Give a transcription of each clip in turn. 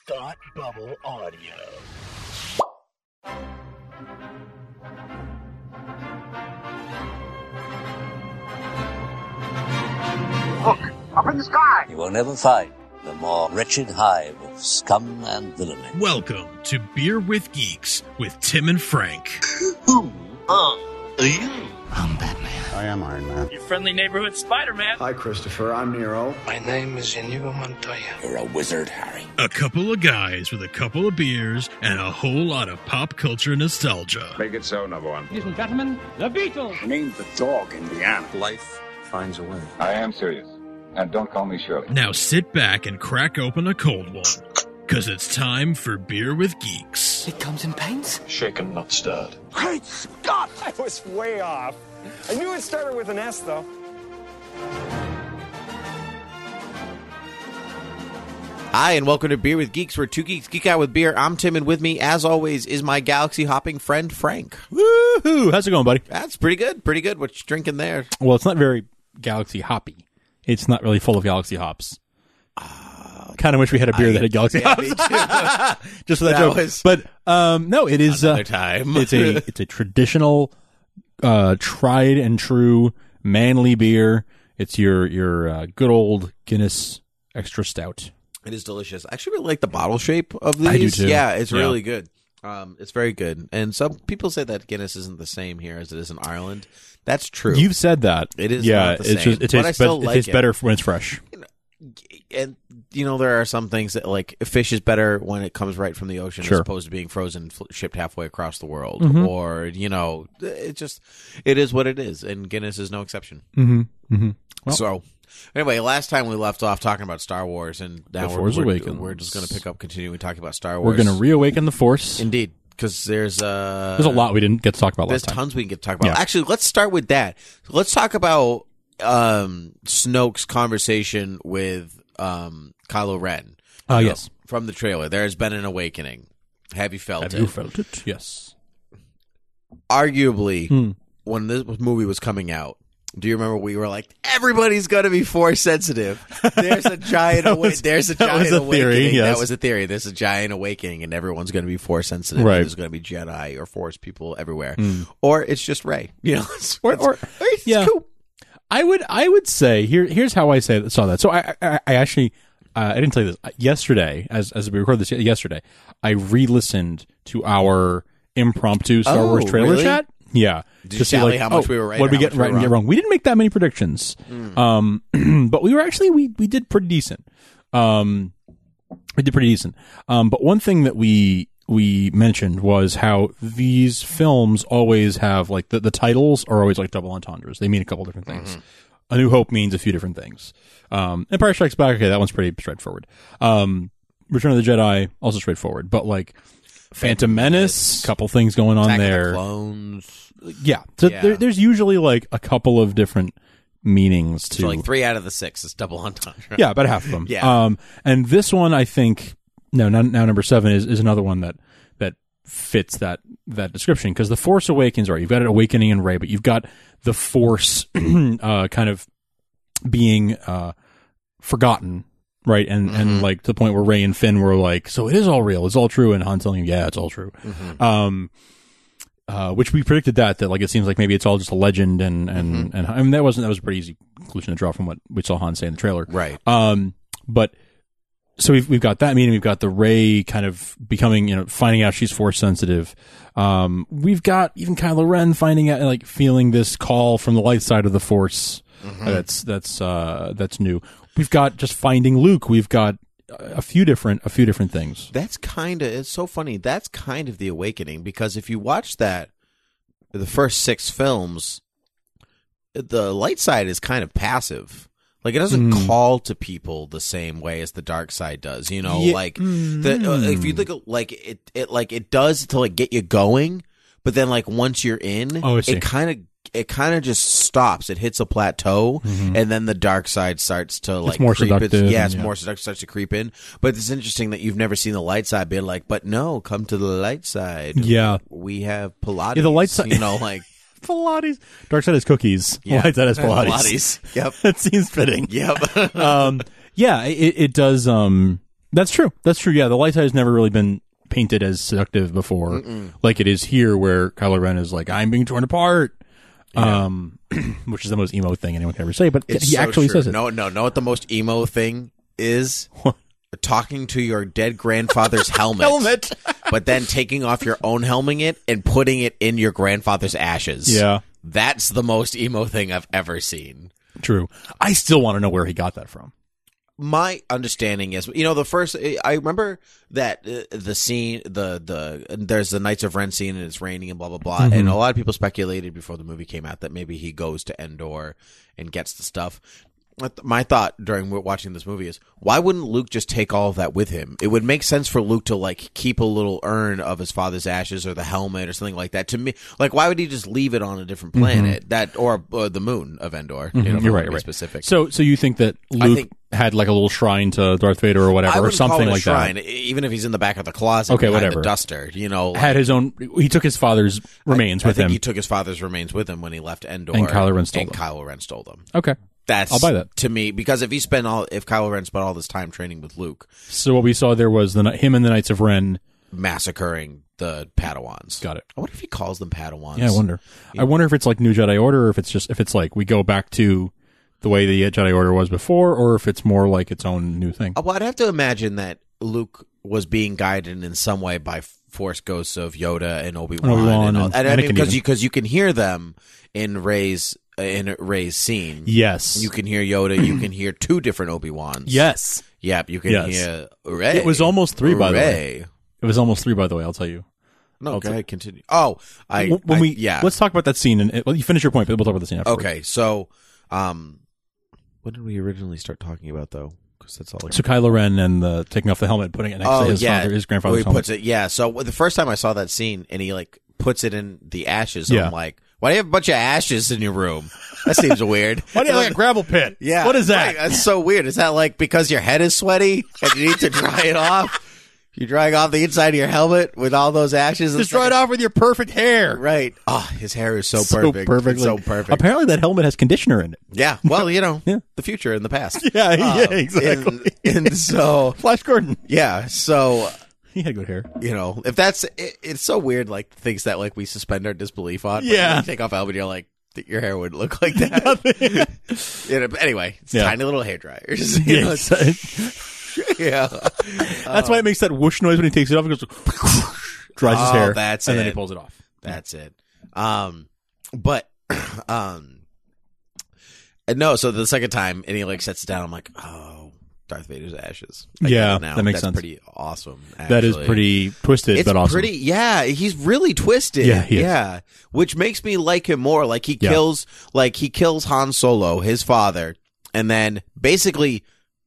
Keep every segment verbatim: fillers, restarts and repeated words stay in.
Thought Bubble Audio. Look, up in the sky! You will never find the more wretched hive of scum and villainy. Welcome to Beer with Geeks with Tim and Frank. Who are you? I'm Batman. I am Iron Man. Your friendly neighborhood Spider-Man. Hi, Christopher. I'm Nero. My name is Inigo Montoya. You're a wizard, Harry. A couple of guys with a couple of beers and a whole lot of pop culture nostalgia. Make it so, number one. Ladies and gentlemen, the Beatles. Name the dog, Indiana. Life finds a way. I am serious. And don't call me Shirley. Now sit back and crack open a cold one, because it's time for Beer with Geeks. It comes in pints? Shaken, not stirred. Great Scott! I was way off. I knew it started with an S, though. Hi, and welcome to Beer with Geeks, where two geeks geek out with beer. I'm Tim, and with me, as always, is my galaxy-hopping friend, Frank. Woohoo! How's it going, buddy? That's pretty good, pretty good. What you drinking there? Well, it's not very galaxy hoppy. It's not really full of galaxy hops. Uh, kind of wish we had a beer I, that had galaxy yeah, hops. Just for that, that joke. Was but um, no, it is another uh, time. it's a it's a traditional, uh, tried and true manly beer. It's your your uh, good old Guinness Extra Stout. It is delicious. I actually really like the bottle shape of these. I do too. Yeah, it's Yeah. really good. Um, it's very good. And some people say that Guinness isn't the same here as it is in Ireland. That's true. You've said that. It is Yeah, not the it's same, just it but I tastes, still bet- like it tastes it. better when it's fresh. And you know, there are some things that, like, fish is better when it comes right from the ocean Sure. as opposed to being frozen, fl- shipped halfway across the world. Mhm. Or, you know, it just it is what it is, and Guinness is no exception. Mm-hmm. Mm-hmm. Well, So, anyway, last time we left off talking about Star Wars, and now The we're Force we're, Awakens. we're just going to pick up, continuing talking about Star we're Wars. going to reawaken the Force. Indeed, because there's uh, There's a lot we didn't get to talk about There's last time. tons we can get to talk about. Yeah. Actually, let's start with that. Let's talk about um, Snoke's conversation with um, Kylo Ren. Uh, You know, yes. from the trailer. There has been an awakening. Have you felt Have it? you felt it? Yes. Arguably, Hmm. when this movie was coming out, do you remember we were like, everybody's going to be Force sensitive? There's a giant That awa- was- There's a that giant was a awakening. theory, yes. That was a theory. There's a giant awakening, and everyone's going to be Force sensitive. Right. There's going to be Jedi or Force people everywhere, or it's just Rey. You know, it's, Or- it's, or- it's yeah. cool. I would I would say here here's how I say saw that. So I I, I actually uh, I didn't tell you this yesterday as as we recorded this yesterday. I re-listened to our impromptu Star Oh, Wars trailer really? chat. Yeah, Did you to see tally like how much oh, we were right what or did we how get much we right were and get wrong? wrong. We didn't make that many predictions, um, but we were actually we we did pretty decent. Um, we did pretty decent. Um, but one thing that we we mentioned was how these films always have like the, the titles are always like double entendres. They mean a couple different things. A New Hope means a few different things. Um, Empire Strikes Back, okay, that one's pretty straightforward. Um, Return of the Jedi, also straightforward. But like Phantom Menace, couple things going on Attack of the there. Clones. Yeah, so Yeah. There, there's usually like a couple of different meanings to So like three out of the six is double entendre. yeah, about half of them. Yeah. Um, and this one, I think, no, now, now number seven is, is another one that that fits that that description because the Force Awakens, right? You've got an awakening in Rey, but you've got the Force uh, kind of being uh, forgotten, right? And Mm-hmm. and like to the point where Rey and Finn were like, so it is all real, it's all true, and Han telling him, yeah, it's all true. Mm-hmm. Um, uh, which we predicted that that like it seems like maybe it's all just a legend, and and Mm-hmm. and I mean that wasn't that was a pretty easy conclusion to draw from what we saw Han say in the trailer, Right. um, but so we've we've got that meaning. We've got the Rey kind of becoming, you know, finding out she's Force sensitive. Um, we've got even Kylo Ren finding out, like, feeling this call from the light side of the Force. Mm-hmm. Uh, that's that's uh, that's new. We've got just finding Luke. We've got a few different a few different things. That's kind of, it's so funny. That's kind of the awakening, because if you watch that, the first six films, the light side is kind of passive. Like, it doesn't Mm. call to people the same way as the dark side does. You know, Yeah. like the uh, if you look at, like it, it like it does to like get you going, but then like once you're in, Oh, I see. it kind of it kind of just stops. It hits a plateau, and then the dark side starts to like more creep seductive its, yeah, it's and, yeah. more seductive, starts to creep in. But it's interesting that you've never seen the light side being like, but no, come to the light side. Yeah. We have Pilates. Yeah, the light side- you know, like Pilates. Dark side is cookies. Yeah. Light side is Pilates. Pilates. Yep. That seems fitting. Yep. um, yeah, it, it does. Um, That's true. That's true. Yeah, the light side has never really been painted as seductive before, Mm-mm. like it is here, where Kylo Ren is like, "I'm being torn apart," yeah. um, which is the most emo thing anyone can ever say. But it's he so actually true. says it. No, no, know what the most emo thing is? Talking to your dead grandfather's helmet, helmet. but then taking off your own helmet and putting it in your grandfather's ashes. Yeah, that's the most emo thing I've ever seen. True. I still want to know where he got that from. My understanding is, you know, the first, I remember that uh, the scene, the, the, there's the Knights of Ren scene and it's raining and blah, blah, blah. Mm-hmm. And a lot of people speculated before the movie came out that maybe he goes to Endor and gets the stuff. My thought during watching this movie is, why wouldn't Luke just take all of that with him? It would make sense for Luke to like keep a little urn of his father's ashes or the helmet or something like that. To me, like, why would he just leave it on a different planet mm-hmm. that or uh, the moon of Endor? Mm-hmm. You know, you're right. You're right. Specific. So, so you think that Luke think, had like a little shrine to Darth Vader or whatever, I or something call it a like shrine, that? Even if he's in the back of the closet, okay, behind whatever. The duster, you know, like, had his own. He took his father's remains I, with I think him. He took his father's remains with him when he left Endor, and Kylo Ren stole and them. Kylo Ren stole them. Okay. That's I'll buy that to me, because if he spent all, if Kylo Ren spent all this time training with Luke, so what we saw there was the him and the Knights of Ren massacring the Padawans. Got it. I wonder if he calls them Padawans. Yeah, I wonder. Yeah. I wonder if it's like New Jedi Order, or if it's just if it's like we go back to the way the Jedi Order was before, or if it's more like its own new thing. Well, I'd have to imagine that Luke was being guided in some way by Force ghosts of Yoda and Obi-Wan, Obi-Wan and, all, and and I mean, because even. you because you can hear them in Rey's in Rey's scene. Yes, you can hear Yoda. You can hear two different Obi-Wans. Yes. Yep. You can yes. hear Rey. It was almost three, by Rey. the way. It was almost three, by the way. I'll tell you. No, I'll go t- ahead. Continue. Oh, I when I, we yeah. Let's talk about that scene, and well, you finish your point, but we'll talk about the scene after. Okay, so um, what did we originally start talking about though? Because that's all. Like, so Kylo Ren and the taking off the helmet, putting it next oh, to his yeah. father, his grandfather's he helmet. puts it. Yeah. So the first time I saw that scene, and he like puts it in the ashes, yeah. I'm like, why do you have a bunch of ashes in your room? That seems weird. Why do you have like a gravel pit? Yeah. What is that? Right, that's so weird. Is that like because your head is sweaty and you need to dry it off? You're drying off the inside of your helmet with all those ashes. Just dry it off with your perfect hair. Right. Oh, his hair is so, so perfect. perfect. So perfect. Apparently that helmet has conditioner in it. Yeah. Well, you know, yeah. the future and the past. Yeah, um, yeah, exactly. And, and so. Flash Gordon. Yeah. So. He had good hair. You know, if that's, it, it's so weird, like things that like we suspend our disbelief on. Yeah. You take off helmet, you're like, your hair wouldn't look like that. You know, but anyway, it's yeah. tiny little hair dryers. You know, yeah. That's um, why it makes that whoosh noise when he takes it off. He goes, dries his oh, hair, that's and it. then he pulls it off. That's it. Um, but, um, no, so the second time, and he like sets it down, I'm like, oh, Darth Vader's ashes. I yeah, now. that makes that's sense. Pretty awesome. Actually. That is pretty twisted, it's but awesome. Pretty, yeah, he's really twisted. Yeah, he is. Yeah, which makes me like him more. Like he yeah. kills, like he kills Han Solo, his father, and then basically,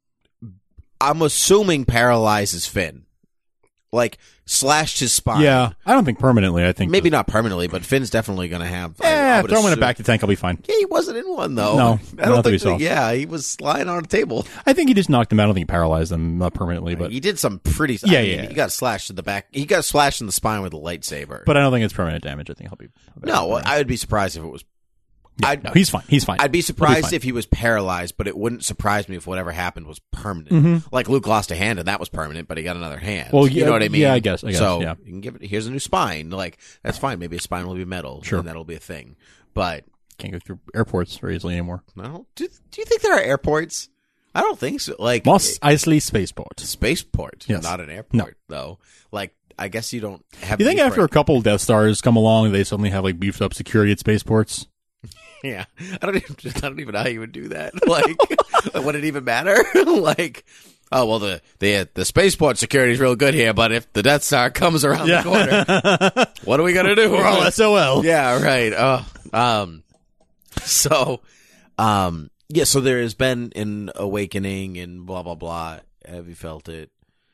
I'm assuming paralyzes Finn. Like slashed his spine. Yeah, I don't think permanently. I think maybe not permanently, but Finn's definitely going to have. Yeah, I, I throw him in a assume. back to tank. I'll be fine. Yeah, he wasn't in one though. No, I I don't don't think. think That, so. yeah, he was lying on a table. I think he just knocked him out. I don't think he paralyzed him not permanently, but he did some pretty. Yeah, I mean, yeah. He got slashed in the back. He got slashed in the spine with a lightsaber. But I don't think it's permanent damage. I think he'll be. No, I would be surprised if it was. Yeah, I'd, no, he's fine. He's fine. I'd be be surprised fine. if he was paralyzed, but it wouldn't surprise me if whatever happened was permanent. Mm-hmm. Like Luke lost a hand and that was permanent, but he got another hand. Well, you yeah, know what I mean? Yeah, I guess. I guess. So yeah. you can give it. Here's a new spine. Like that's fine. Maybe a spine will be metal. Sure, and that'll be a thing. But can't go through airports very easily anymore. No. Do, do you think there are airports? I don't think so. Like Mos Eisley Spaceport. Spaceport. Yes. Not an airport, no. though. Like I guess you don't have. You think after a couple Death Stars come along, they suddenly have like beefed up security at spaceports? Yeah, I don't even. I don't even know how you would do that. Like, would it even matter? Like, oh well, the the the spaceport security is real good here, but if the Death Star comes around yeah. the corner, what are we gonna do? We're all S O L. Yeah, right. Oh, um, so, um, yeah. So there has been an awakening and blah blah blah. Have you felt it?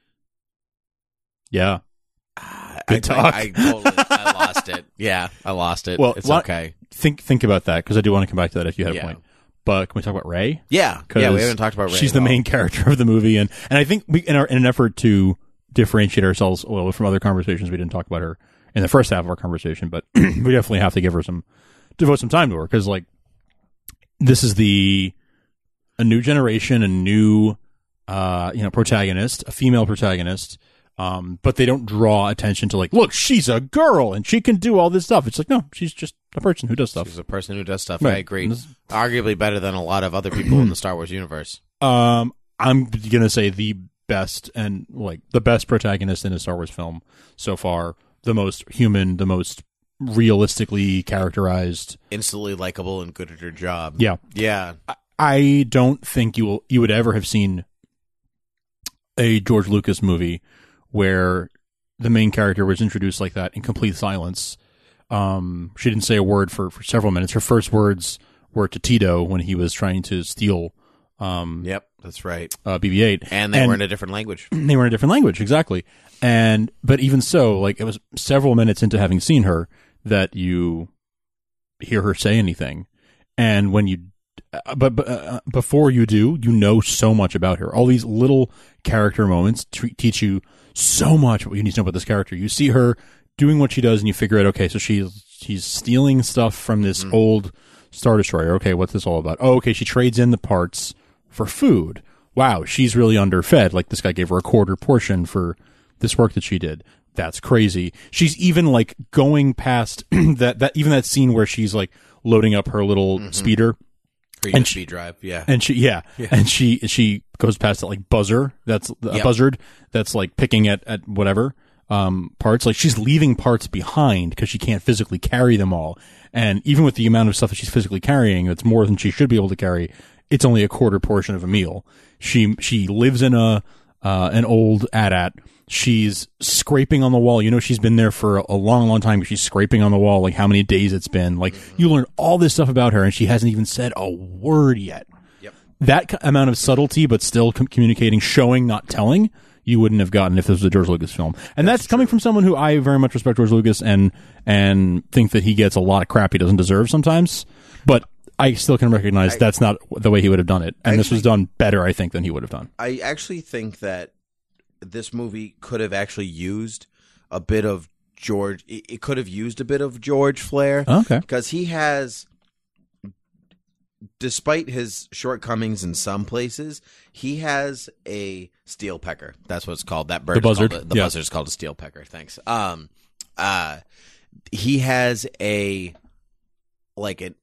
Yeah. Good I, talk. I, I totally. I lost it. Yeah, I lost it. Well, it's what, okay. Think think about that because I do want to come back to that if you had yeah. a point. But can we talk about Rey? Yeah, yeah. We haven't talked about Rey. She's the all. main character of the movie, and and I think we in, our, in an effort to differentiate ourselves well from other conversations, we didn't talk about her in the first half of our conversation, but we definitely have to give her some devote some time to her because like this is the a new generation, a new uh, you know, protagonist, a female protagonist. Um, but they don't draw attention to like, look, she's a girl and she can do all this stuff. It's like, no, she's just a person who does stuff. She's a person who does stuff. Right. I agree. Arguably better than a lot of other people in the Star Wars universe. Um, I'm gonna say the best and like the best protagonist in a Star Wars film so far. The most human, the most realistically characterized, instantly likable and good at her job. Yeah, yeah. I, I don't think you will you would ever have seen a George Lucas movie where the main character was introduced like that in complete silence. Um, she didn't say a word for, for several minutes. Her first words were to Tito when he was trying to steal. Um, yep, that's right. Uh, B B eight, and they and were in a different language. They were in a different language, exactly. And but even so, like it was several minutes into having seen her that you hear her say anything, and when you, uh, but, but uh, before you do, you know so much about her. All these little character moments t- teach you so much what you need to know about this character. You see her doing what she does, and you figure out, okay, so she's she's stealing stuff from this mm. old Star Destroyer. Okay, what's this all about? Oh, okay, she trades in the parts for food. Wow, she's really underfed. Like this guy gave her a quarter portion for this work that she did. That's crazy. She's even like going past that that even that scene where she's like loading up her little mm-hmm. speeder. And speed drive, yeah. And she, yeah, yeah. and she she goes past that like buzzer. That's a yep. buzzard. That's like picking at at whatever um parts. Like she's leaving parts behind because she can't physically carry them all. And even with the amount of stuff that she's physically carrying, that's more than she should be able to carry. It's only a quarter portion of a meal. She she lives in a uh an old A T A T. She's scraping on the wall. You know, she's been there for a long, long time. She's scraping on the wall, like how many days it's been. Like you learn all this stuff about her, and she hasn't even said a word yet. Yep. That c- amount of subtlety, but still com- communicating, showing, not telling, you wouldn't have gotten if this was a George Lucas film. And that's, that's coming from someone who I very much respect George Lucas and and think that he gets a lot of crap he doesn't deserve sometimes. But I still can recognize I, that's not the way he would have done it. And actually, this was done better, I think, than he would have done. I actually think that this movie could have actually used a bit of George. It could have used a bit of George flair. Okay. Because he has, despite his shortcomings in some places, he has a steel pecker. That's what it's called. That bird. The buzzard. Is called a, the yeah. buzzard is called a steel pecker. Thanks. Um, uh, he has a, like an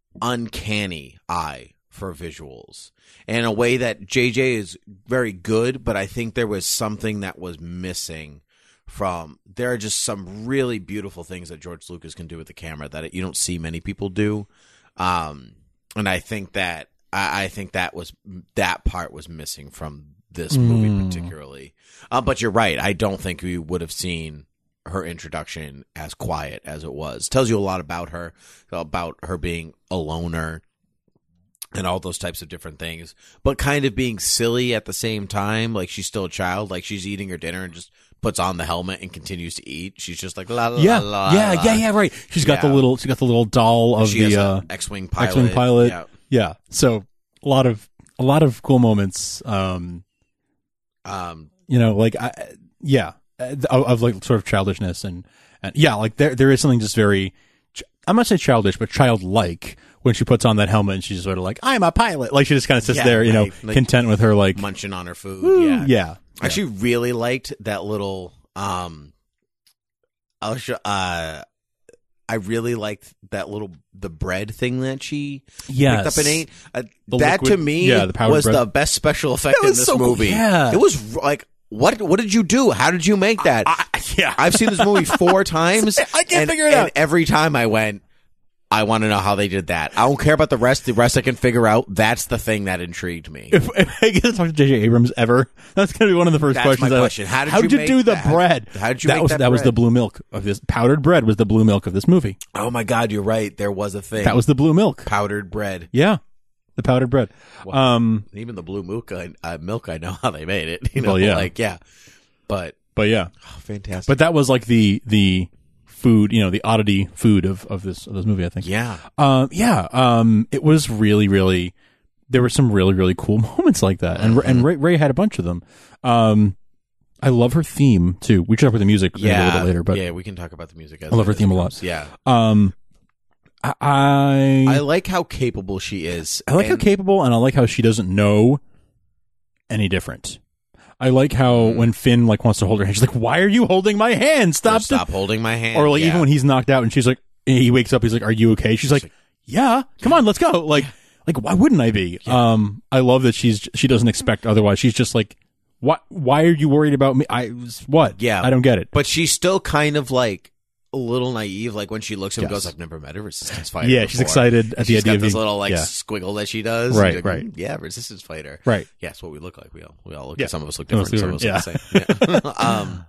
uncanny eye for visuals in a way that J J is very good, but I think there was something that was missing from, there are just some really beautiful things that George Lucas can do with the camera that you don't see many people do. Um, and I think that, I, I think that was, that part was missing from this movie mm. particularly. Uh, but you're right. I don't think we would have seen her introduction as quiet as it was. Tells you a lot about her, about her being a loner, and all those types of different things, but kind of being silly at the same time. Like she's still a child. Like she's eating her dinner and just puts on the helmet and continues to eat. She's just like la la yeah, la. Yeah, la. yeah, yeah. Right. She's got yeah. the little. She got the little doll of she the has uh, X-wing pilot. X-wing pilot. Yeah. yeah. So a lot of a lot of cool moments. Um, um, you know, like I, yeah, of, of like sort of childishness and and yeah, like there there is something just very. I'm not saying childish, but childlike when she puts on that helmet and she's sort of like, I'm a pilot. Like she just kind of sits yeah, there, you right. know, like, content with her, like munching on her food. Woo, yeah. yeah. I actually really liked that little, um, I'll show, uh, I really liked that little, the bread thing that she yes. picked up and ate. Uh, the that liquid, to me yeah, the was bread. the best special effect that in was this so movie. Cool. Yeah. It was like, What what did you do? How did you make that? I, I, yeah. I've seen this movie four times. I can't and, figure it out. And every time I went, I want to know how they did that. I don't care about the rest. The rest I can figure out. That's the thing that intrigued me. If, if I get to talk to J J Abrams ever, that's going to be one of the first that's questions. My question. How did how you, you make do the that? bread? How did you that make was, that? That bread? was the blue milk of this. Powdered bread was the blue milk of this movie. Oh my God, you're right. There was a thing. That was the blue milk. Powdered bread. Yeah. The powdered bread. Well, um, even the blue milk, uh, milk, I know how they made it. You know, well, yeah. like yeah, but but yeah, oh, fantastic. But that was like the the food, you know, the oddity food of, of this of this movie. I think. Yeah. Um. Yeah. Um. It was really, really. There were some really, really cool moments like that, and mm-hmm. and Ray, Ray had a bunch of them. Um. I love her theme too. We should talk about the music yeah, a little bit later, but yeah, we can talk about the music. As I love her as theme a lot. Yeah. Um. I I like how capable she is. I like and, how capable, and I like how she doesn't know any different. I like how mm. when Finn like wants to hold her hand, she's like, "Why are you holding my hand? Stop! Or stop holding my hand." Or like yeah. even when he's knocked out and she's like, he wakes up, he's like, "Are you okay?" She's, she's like, like, "Yeah, come on, let's go." Like, like why wouldn't I be? Yeah. Um, I love that she's she doesn't expect otherwise. She's just like, "What? Why are you worried about me? I what? Yeah, I don't get it." But she's still kind of like a little naive, like when she looks at him yes. and goes, "I've never met a resistance fighter." Yeah, before. she's excited at she's the idea got of this being, little like yeah. squiggle that she does. Right, like, right. mm, yeah, resistance fighter. Right. Yeah, that's what we look like. We all we all look. Yeah. Some of us look different. Some of us yeah. look the same. Yeah. um,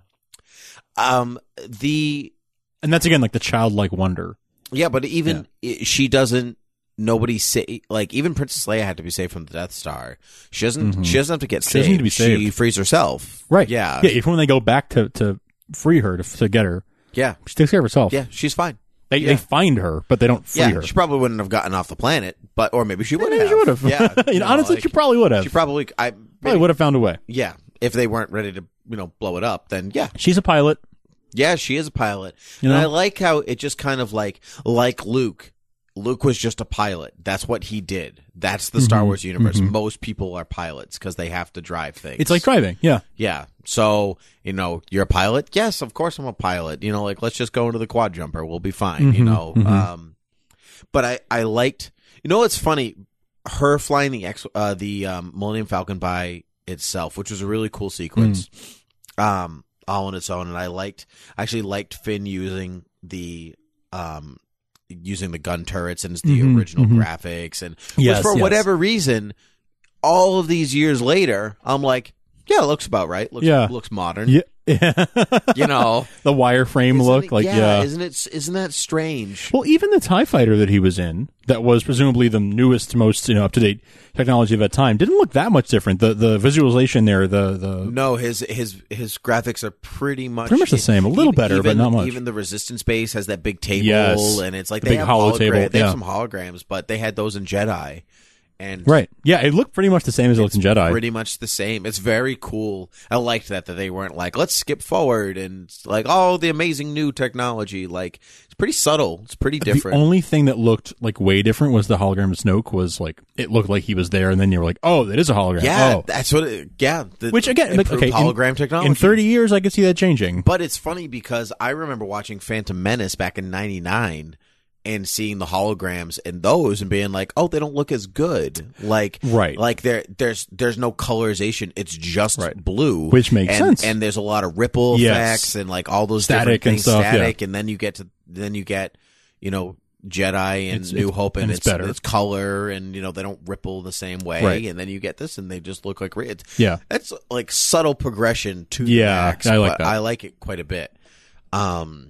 um, the and that's again like the childlike wonder. Yeah, but even yeah. she doesn't. Nobody say like even Princess Leia had to be saved from the Death Star. She doesn't. Mm-hmm. She doesn't have to get she saved. Doesn't need to be saved. She frees herself. Right. Yeah. Yeah. Even when they go back to to free her to to get her. Yeah, she takes care of herself. Yeah, she's fine. They yeah. they find her, but they don't free yeah, her. She probably wouldn't have gotten off the planet, but or maybe she would maybe have. She would have. Yeah, you know, you know, honestly, like, she probably would have. She probably, I maybe, probably would have found a way. Yeah, if they weren't ready to, you know, blow it up, then yeah, she's a pilot. Yeah, she is a pilot. You know? And I like how it just kind of like like Luke. Luke was just a pilot. That's what he did. That's the mm-hmm. Star Wars universe. Mm-hmm. Most people are pilots because they have to drive things. It's like driving. Yeah. Yeah. So, you know, you're a pilot? Yes, of course I'm a pilot. You know, like, let's just go into the quad jumper. We'll be fine, mm-hmm. you know. Mm-hmm. Um, but I, I liked, you know, it's funny, her flying the X, uh, the um, Millennium Falcon by itself, which was a really cool sequence, mm. um, all on its own. And I liked, I actually liked Finn using the, um, using the gun turrets and the mm-hmm, original mm-hmm. graphics, and yes, which for yes. whatever reason, all of these years later, I'm like, yeah, it looks about right. Looks, yeah. looks modern. Yeah. You know, the wireframe look, it, like yeah, yeah, isn't it? Isn't that strange? Well, even the TIE fighter that he was in, that was presumably the newest, most you know up to date technology of that time, didn't look that much different. The the visualization there, the the no, his his his graphics are pretty much pretty much the same, a little even, better, even, but not much. Even the Resistance base has that big table, yes. and it's like the they big have hollow hologram- table. They yeah. have some holograms, but they had those in Jedi. And right, yeah, it looked pretty much the same as it looked in Jedi. Pretty much the same. It's very cool. I liked that that they weren't like, let's skip forward and like, oh, the amazing new technology. Like, it's pretty subtle. It's pretty different. The only thing that looked like way different was the hologram of Snoke. Was like it looked like he was there, and then you were like, oh, that is a hologram. Yeah, oh. that's what. It, yeah, the, which again, like, okay, hologram in, technology. In thirty years, I could see that changing. But it's funny because I remember watching Phantom Menace back in ninety-nine. And seeing the holograms in those and being like, oh, they don't look as good. Like, right. like there, there's, there's no colorization. It's just right. blue, which makes and, sense. And there's a lot of ripple yes. effects and like all those static different things, and stuff, static. Yeah. And then you get to, then you get, you know, Jedi and it's, New it's, Hope, and, and it's, it's better. It's color, and you know they don't ripple the same way. Right. And then you get this, and they just look like it's, yeah. That's like subtle progression to yeah, the max. I like but that. I like it quite a bit. Um.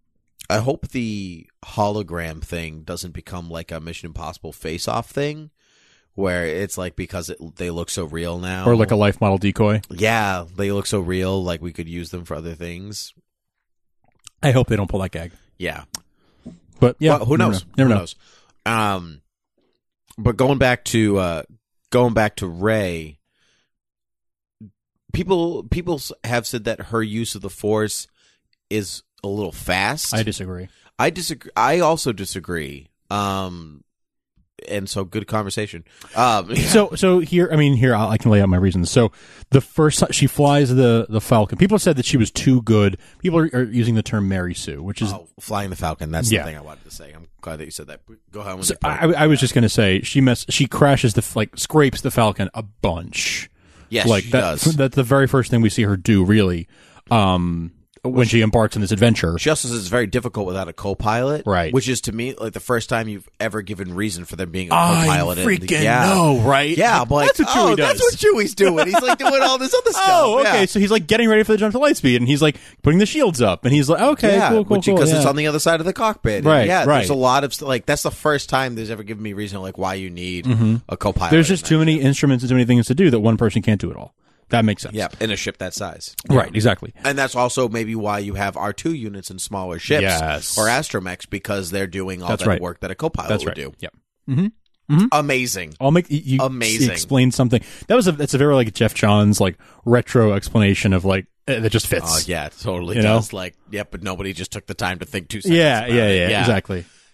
I hope the hologram thing doesn't become like a Mission Impossible face-off thing, where it's like because it, they look so real now, or like a life model decoy. Yeah, they look so real, like we could use them for other things. I hope they don't pull that gag. Yeah, but yeah, well, who knows? Never know. Who knows? Um, but going back to uh, going back to Rey, people people have said that her use of the Force is a little fast. I disagree. I disagree. I also disagree. Um, and so good conversation. Um, yeah. So, so here, I mean, here I can lay out my reasons. So, the first time she flies the the Falcon, people said that she was too good. People are, are using the term Mary Sue, which is oh, flying the Falcon. That's yeah. the thing I wanted to say. I'm glad that you said that. Go ahead. So I, I was just going to say she mess. She crashes the like scrapes the Falcon a bunch. Yes, like she that, does. That's the very first thing we see her do, really. Um, when she embarks on this adventure. Just as it's very difficult without a co-pilot. Right. Which is, to me, like the first time you've ever given reason for them being a I co-pilot. freaking and, yeah. know, right? Yeah, I'm like, that's what Chewie oh, does. that's what Chewie's doing. He's like doing all this other stuff. Oh, okay. Yeah. So he's like getting ready for the jump to lightspeed, and he's like putting the shields up, and he's like, okay, yeah, cool, cool, which, cool. Because yeah. it's on the other side of the cockpit. And Right, yeah, right. there's a lot of, like, that's the first time there's ever given me reason, like, why you need mm-hmm. a co-pilot. There's just too many instruments and too many things to do that one person can't do it all. That makes sense. Yeah, in a ship that size. Right, yeah. exactly. And that's also maybe why you have R two units in smaller ships yes. or astromechs, because they're doing all that's that right. work that a co-pilot that's would right. do. Yep. Mm-hmm. Mm-hmm. Amazing. I'll make you Amazing. explain something. That was a that's a very like Jeff Johns like retro explanation of like uh, that just fits. Oh yeah, it totally you does. Know? Like, yeah, but nobody just took the time to think two seconds. Yeah, about yeah, it. yeah, yeah, exactly.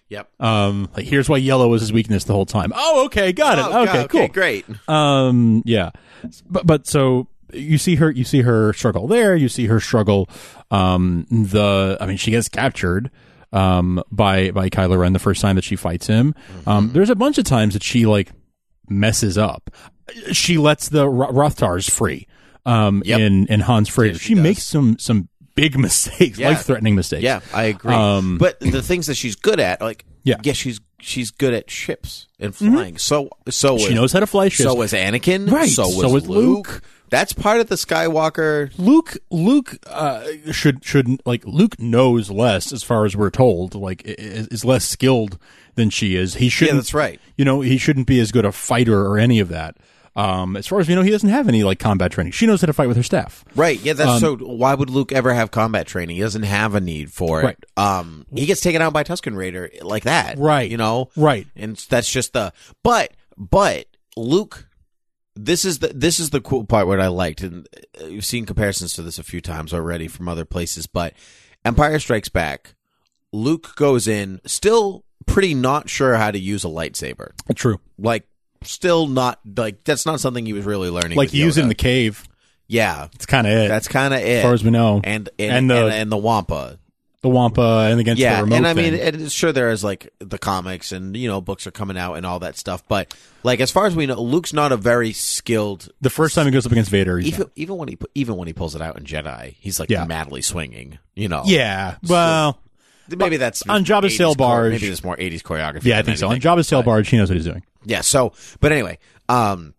Yep. Um, like here's why yellow was his weakness the whole time. Oh, okay, got it. Oh, okay, God, cool, okay, great. Um, yeah, but but so you see her, you see her struggle there. You see her struggle. Um, the I mean, she gets captured. Um, by by Kylo Ren the first time that she fights him. Mm-hmm. Um, there's a bunch of times that she like messes up. She lets the R- Rothars free. Um, yep. in in Han's freighter, yeah, she, she makes some some big mistakes, yeah. life threatening mistakes. Yeah, I agree. Um, but the things that she's good at, like yeah, yeah, she's she's good at ships and flying. Mm-hmm. So so she is, knows how to fly ships. So is Anakin. Right. So was so is Luke. Luke. That's part of the Skywalker. Luke, Luke, uh, should, should, like, Luke knows less as far as we're told, like, is, is less skilled than she is. He shouldn't, yeah, that's right. You know, he shouldn't be as good a fighter or any of that. Um, as far as we know, he doesn't have any, like, combat training. She knows how to fight with her staff. Right. Yeah, that's um, so, why would Luke ever have combat training? He doesn't have a need for it. Right. Um, he gets taken out by Tusken Raider like that. Right. You know? Right. And that's just the, but, but, Luke, This is the this is the cool part. What I liked, and you've seen comparisons to this a few times already from other places. But Empire Strikes Back, Luke goes in still pretty not sure how to use a lightsaber. True, like still not like that's not something he was really learning. Like he used it in the cave. Yeah, that's kind of it. That's kind of it, as far as we know. And and and the and, and the Wampa. The Wampa and against yeah, the remote and I mean, thing. and sure there is like the comics and you know books are coming out and all that stuff, but like as far as we know, Luke's not a very skilled. The first time he goes up against Vader, he's even not. even when he even when he pulls it out in Jedi, he's like Yeah. madly swinging. You know, Yeah, well, so, maybe that's on Jabba's sail barge. Maybe it's more eighties choreography. Yeah, I than think so. On anything. Jabba's sail But- barge, he knows what he's doing. Yeah. So, but anyway, um,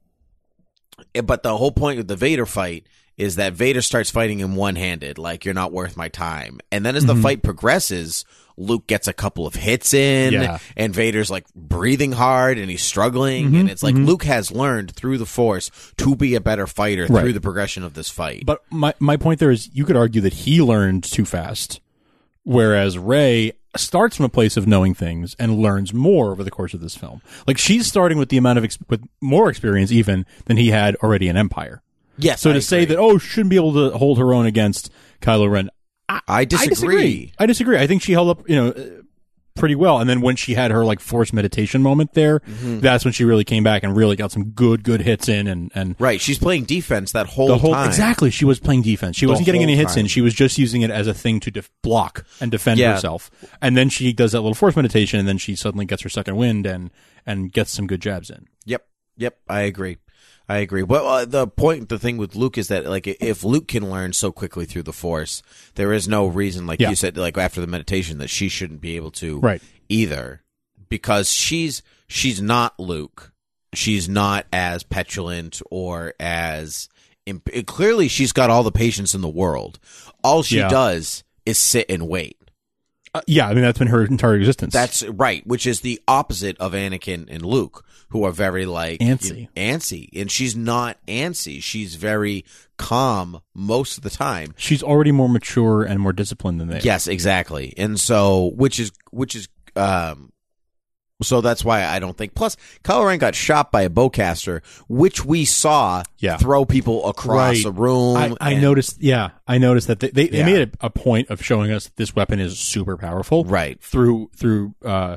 but the whole point of the Vader fight is that Vader starts fighting him one-handed, like you're not worth my time. And then as the Mhm. fight progresses, Luke gets a couple of hits in, Yeah. and Vader's like breathing hard and he's struggling. Mhm, And it's like mhm. Luke has learned through the Force to be a better fighter Right. through the progression of this fight. But my my point there is, you could argue that he learned too fast, whereas Rey starts from a place of knowing things and learns more over the course of this film. Like she's starting with the amount of ex- with more experience even than he had already in Empire. Yes. So I to say agree. that, oh, she shouldn't be able to hold her own against Kylo Ren, I, I disagree. I disagree. I disagree. I think she held up, you know, uh, pretty well. And then when she had her like forced meditation moment there, Mm-hmm. that's when she really came back and really got some good, good hits in. And, and Right. She's playing defense that whole, the whole time. exactly, she was playing defense. She The wasn't getting any whole hits in. time. She was just using it as a thing to def- block and defend Yeah. herself. And then she does that little force meditation, and then she suddenly gets her second wind and and gets some good jabs in. Yep. Yep. I agree. I agree. Well, uh, the point, the thing with Luke is that, like, if Luke can learn so quickly through the Force, there is no reason, like Yeah. you said, like after the meditation, that she shouldn't be able to, Right. either, because she's she's not Luke. She's not as petulant or as imp- clearly she's got all the patience in the world. All she Yeah. does is sit and wait. Uh, yeah, I mean that's been her entire existence. That's right, which is the opposite of Anakin and Luke, who are very like Antsy. you know, antsy, and she's not antsy. She's very calm most of the time. She's already more mature and more disciplined than they. Yes, exactly, and so which is which is um, so that's why I don't think. Plus, Kylo Ren got shot by a bowcaster, which we saw Yeah. throw people across Right. a room. I, I and- noticed. Yeah, I noticed that they they, they Yeah. made a, a point of showing us that this weapon is super powerful. Right. Through through uh,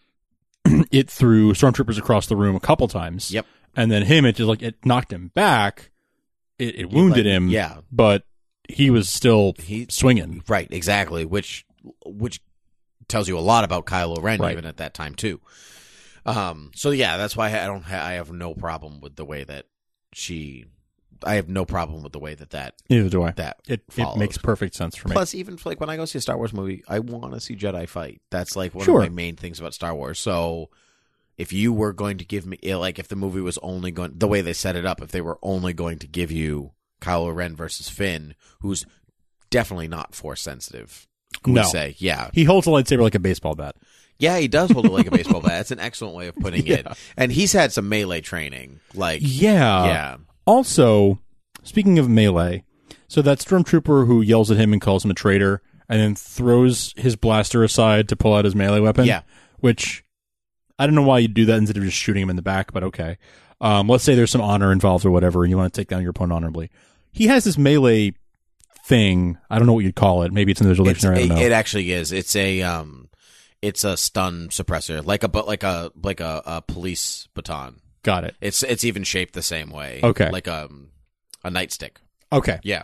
it threw stormtroopers across the room a couple times. Yep. And then him, it just like it knocked him back. It, it wounded like- him. yeah. But he was still He- swinging. Right, exactly, which which tells you a lot about Kylo Ren Right. even at that time too. Um, so yeah, that's why I don't. Ha- I have no problem with the way that she. I have no problem with the way that that. Neither do I. That It it follows. makes perfect sense for me. Plus, even for, like when I go see a Star Wars movie, I want to see Jedi fight. That's like one Sure. of my main things about Star Wars. So, if you were going to give me, like, if the movie was only going the way they set it up, if they were only going to give you Kylo Ren versus Finn, who's definitely not force sensitive, we No. say, yeah, He holds a lightsaber like a baseball bat. yeah, he does hold it like a baseball bat. That's an excellent way of putting it. Yeah. And he's had some melee training, like, Yeah. yeah, Also, speaking of melee, so that stormtrooper who yells at him and calls him a traitor, and then throws his blaster aside to pull out his melee weapon. Yeah. Which I don't know why you'd do that instead of just shooting him in the back, but okay. Um, let's say there's some honor involved or whatever, and you want to take down your opponent honorably. He has this melee thing. I don't know what you'd call it. Maybe it's in the visual It's- dictionary. I don't it, know. it actually is. It's a um, it's a stun suppressor, like a but like a like a, a police baton. Got it. It's it's even shaped the same way. Okay. Like a a nightstick. Okay. Yeah.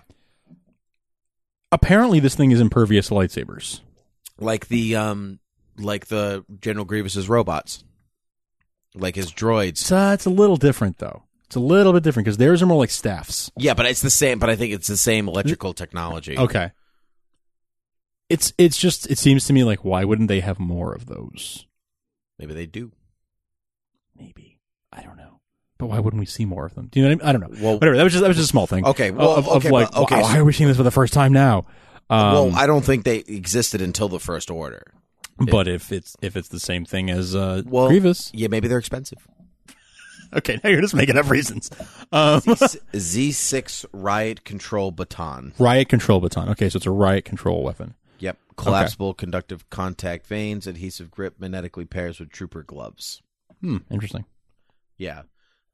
Apparently, this thing is impervious to lightsabers. Like the um like the General Grievous's robots. Like his droids. So uh, it's a little different though. It's a little bit different because theirs are more like staffs. Yeah, but it's the same. But I think it's the same electrical technology. Okay. It's it's just it seems to me like why wouldn't they have more of those? Maybe they do. Maybe I don't know. But why wouldn't we see more of them? Do you know what I mean? I don't know. Well, whatever. That was just that was just a small thing. Okay. Well, of, okay, of like, but, okay, wow, so, why are we seeing this for the first time now? Um, well, I don't think they existed until the First Order. But it, if it's if it's the same thing as uh, well, Grievous, yeah, maybe they're expensive. Okay, now you're just making up reasons. Um, Z six Riot Control Baton. Riot Control Baton. Okay, so it's a riot control weapon. Yep. Collapsible okay. conductive contact vanes, adhesive grip, magnetically pairs with trooper gloves. Hmm, interesting. Yeah.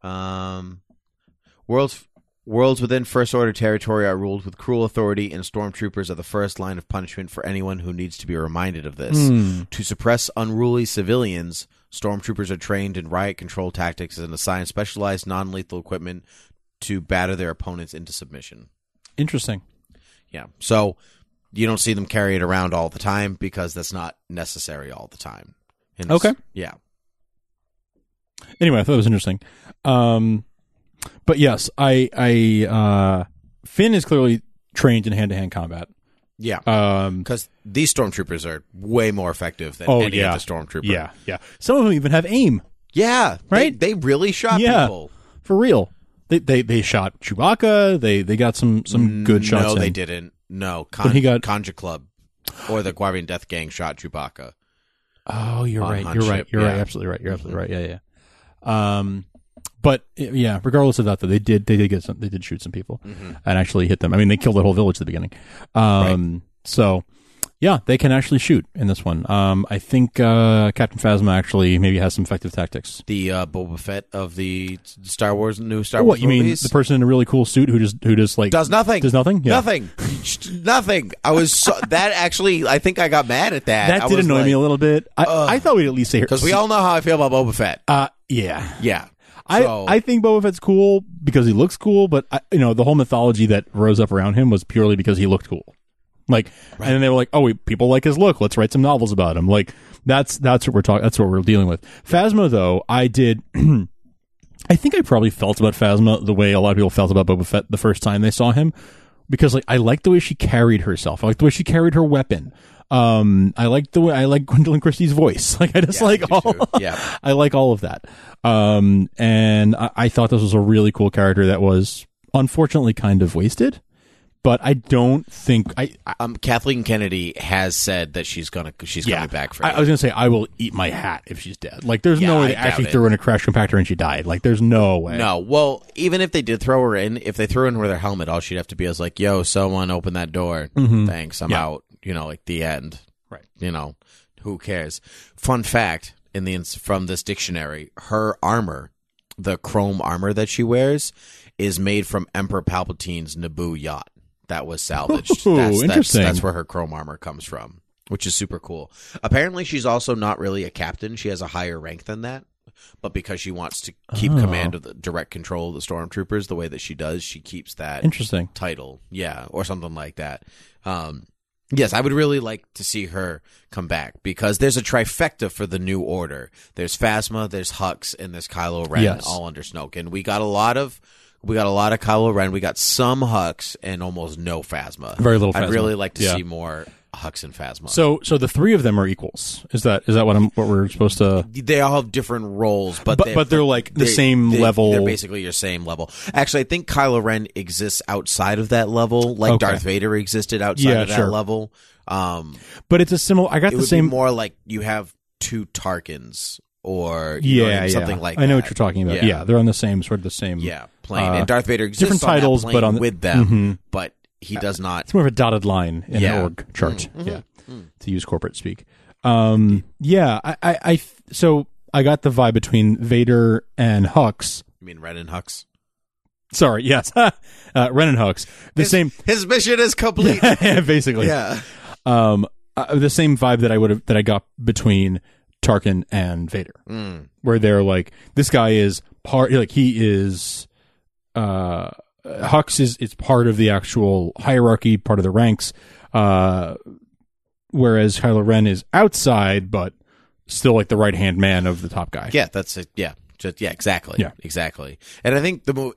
Um, worlds worlds within First Order territory are ruled with cruel authority, and stormtroopers are the first line of punishment for anyone who needs to be reminded of this. Hmm. To suppress unruly civilians, stormtroopers are trained in riot control tactics and assigned specialized non-lethal equipment to batter their opponents into submission. Interesting. Yeah. So you don't see them carry it around all the time because that's not necessary all the time. And okay. Yeah. Anyway, I thought it was interesting. Um, but yes, I, I, uh, Finn is clearly trained in hand-to-hand combat. Yeah. Um, because these stormtroopers are way more effective than oh, any yeah. other stormtrooper. Yeah. Yeah. Some of them even have aim. Yeah. Right? They, they really shot yeah, people. For real. They, they, they shot Chewbacca. They, they got some, some good shots. No, in. they didn't. No. Con- he got Conja Club or the Guavian Death Gang shot Chewbacca. Oh, you're on right. Hunt You're ship. right. You're yeah. right. Absolutely right. You're absolutely right. Yeah, yeah. Um, but yeah, regardless of that, though, they did they did get some. They did shoot some people mm-hmm. and actually hit them. I mean, they killed that whole village at the beginning. Um, right. So yeah, they can actually shoot in this one. Um, I think uh, Captain Phasma actually maybe has some effective tactics. The uh, Boba Fett of the Star Wars new Star oh, Wars what you movies? mean? The person in a really cool suit who just who just like does nothing. Does nothing. Yeah. Nothing. Nothing. I was so, that actually. I think I got mad at that. That I did was annoy like, me a little bit. I, uh, I thought we'd at least say because we all know how I feel about Boba Fett. Uh, yeah, yeah. I, So, I think Boba Fett's cool because he looks cool, but I, you know the whole mythology that rose up around him was purely because he looked cool. Like, right. And then they were like, "Oh, we, people like his look. Let's write some novels about him." Like, that's that's what we're talking. That's what we're dealing with. Phasma, though, I did. I think I probably felt about Phasma the way a lot of people felt about Boba Fett the first time they saw him, because like I liked the way she carried herself. I liked the way she carried her weapon. Um, I like the way I like Gwendolyn Christie's voice. Like I just yeah, like all. Yeah, I like all of that. Um, and I, I thought this was a really cool character that was unfortunately kind of wasted. But I don't think I, I. Um, Kathleen Kennedy has said that she's gonna she's yeah, coming back for. I, I was gonna say I will eat my hat if she's dead. Like there's yeah, no way I they actually it. threw her in a crash compactor and she died. Like there's no way. No. Well, even if they did throw her in, if they threw her in with her helmet, all she'd have to be is like, "Yo, someone open that door. Mm-hmm. Thanks, I'm yeah. out." You know, like the end. Right. You know, who cares? Fun fact in the from this dictionary, her armor, the chrome armor that she wears, is made from Emperor Palpatine's Naboo yacht. That was salvaged. Ooh, that's, interesting. That's, that's where her chrome armor comes from, which is super cool. Apparently, she's also not really a captain. She has a higher rank than that. But because she wants to keep oh. command of the direct control of the stormtroopers the way that she does, she keeps that interesting title. Yeah, or something like that. Um, yes, I would really like to see her come back because there's a trifecta for the New Order. There's Phasma, there's Hux, and there's Kylo Ren, yes. all under Snoke. And we got a lot of... We got a lot of Kylo Ren. We got some Hux and almost no Phasma. Very little Phasma. I'd really like to yeah. see more Hux and Phasma. So, so the three of them are equals. Is that is that what I'm what we're supposed to? They all have different roles, but but they're, but they're like the they, same they, level. They're basically your same level. Actually, I think Kylo Ren exists outside of that level, like okay. Darth Vader existed outside yeah, of that sure. level. Um, but it's a similar. I got it the would same. Be more like you have two Tarkins. Or you yeah, know, something yeah. like I know that. what you're talking about. Yeah. yeah, they're on the same sort of the same. Yeah, plane. Uh, and Darth Vader exists different on titles, that plane but on the, with them, mm-hmm. but he does not. It's more of a dotted line in yeah. an org chart. Mm-hmm. Yeah, mm-hmm. to use corporate speak. Um, yeah, I, I, I, so I got the vibe between Vader and Hux. You mean Ren and Hux? Sorry, yes, uh, Ren and Hux. The his, same. His mission is complete. Yeah, basically. Yeah. Um, uh, the same vibe that I would have that I got between Tarkin and Vader, Mm. where they're like, this guy is part, like he is, uh, Hux is it's part of the actual hierarchy, part of the ranks, uh, whereas Kylo Ren is outside, but still like the right hand man of the top guy. Yeah, that's it. Yeah, just yeah, exactly. Yeah. exactly. And I think the mo-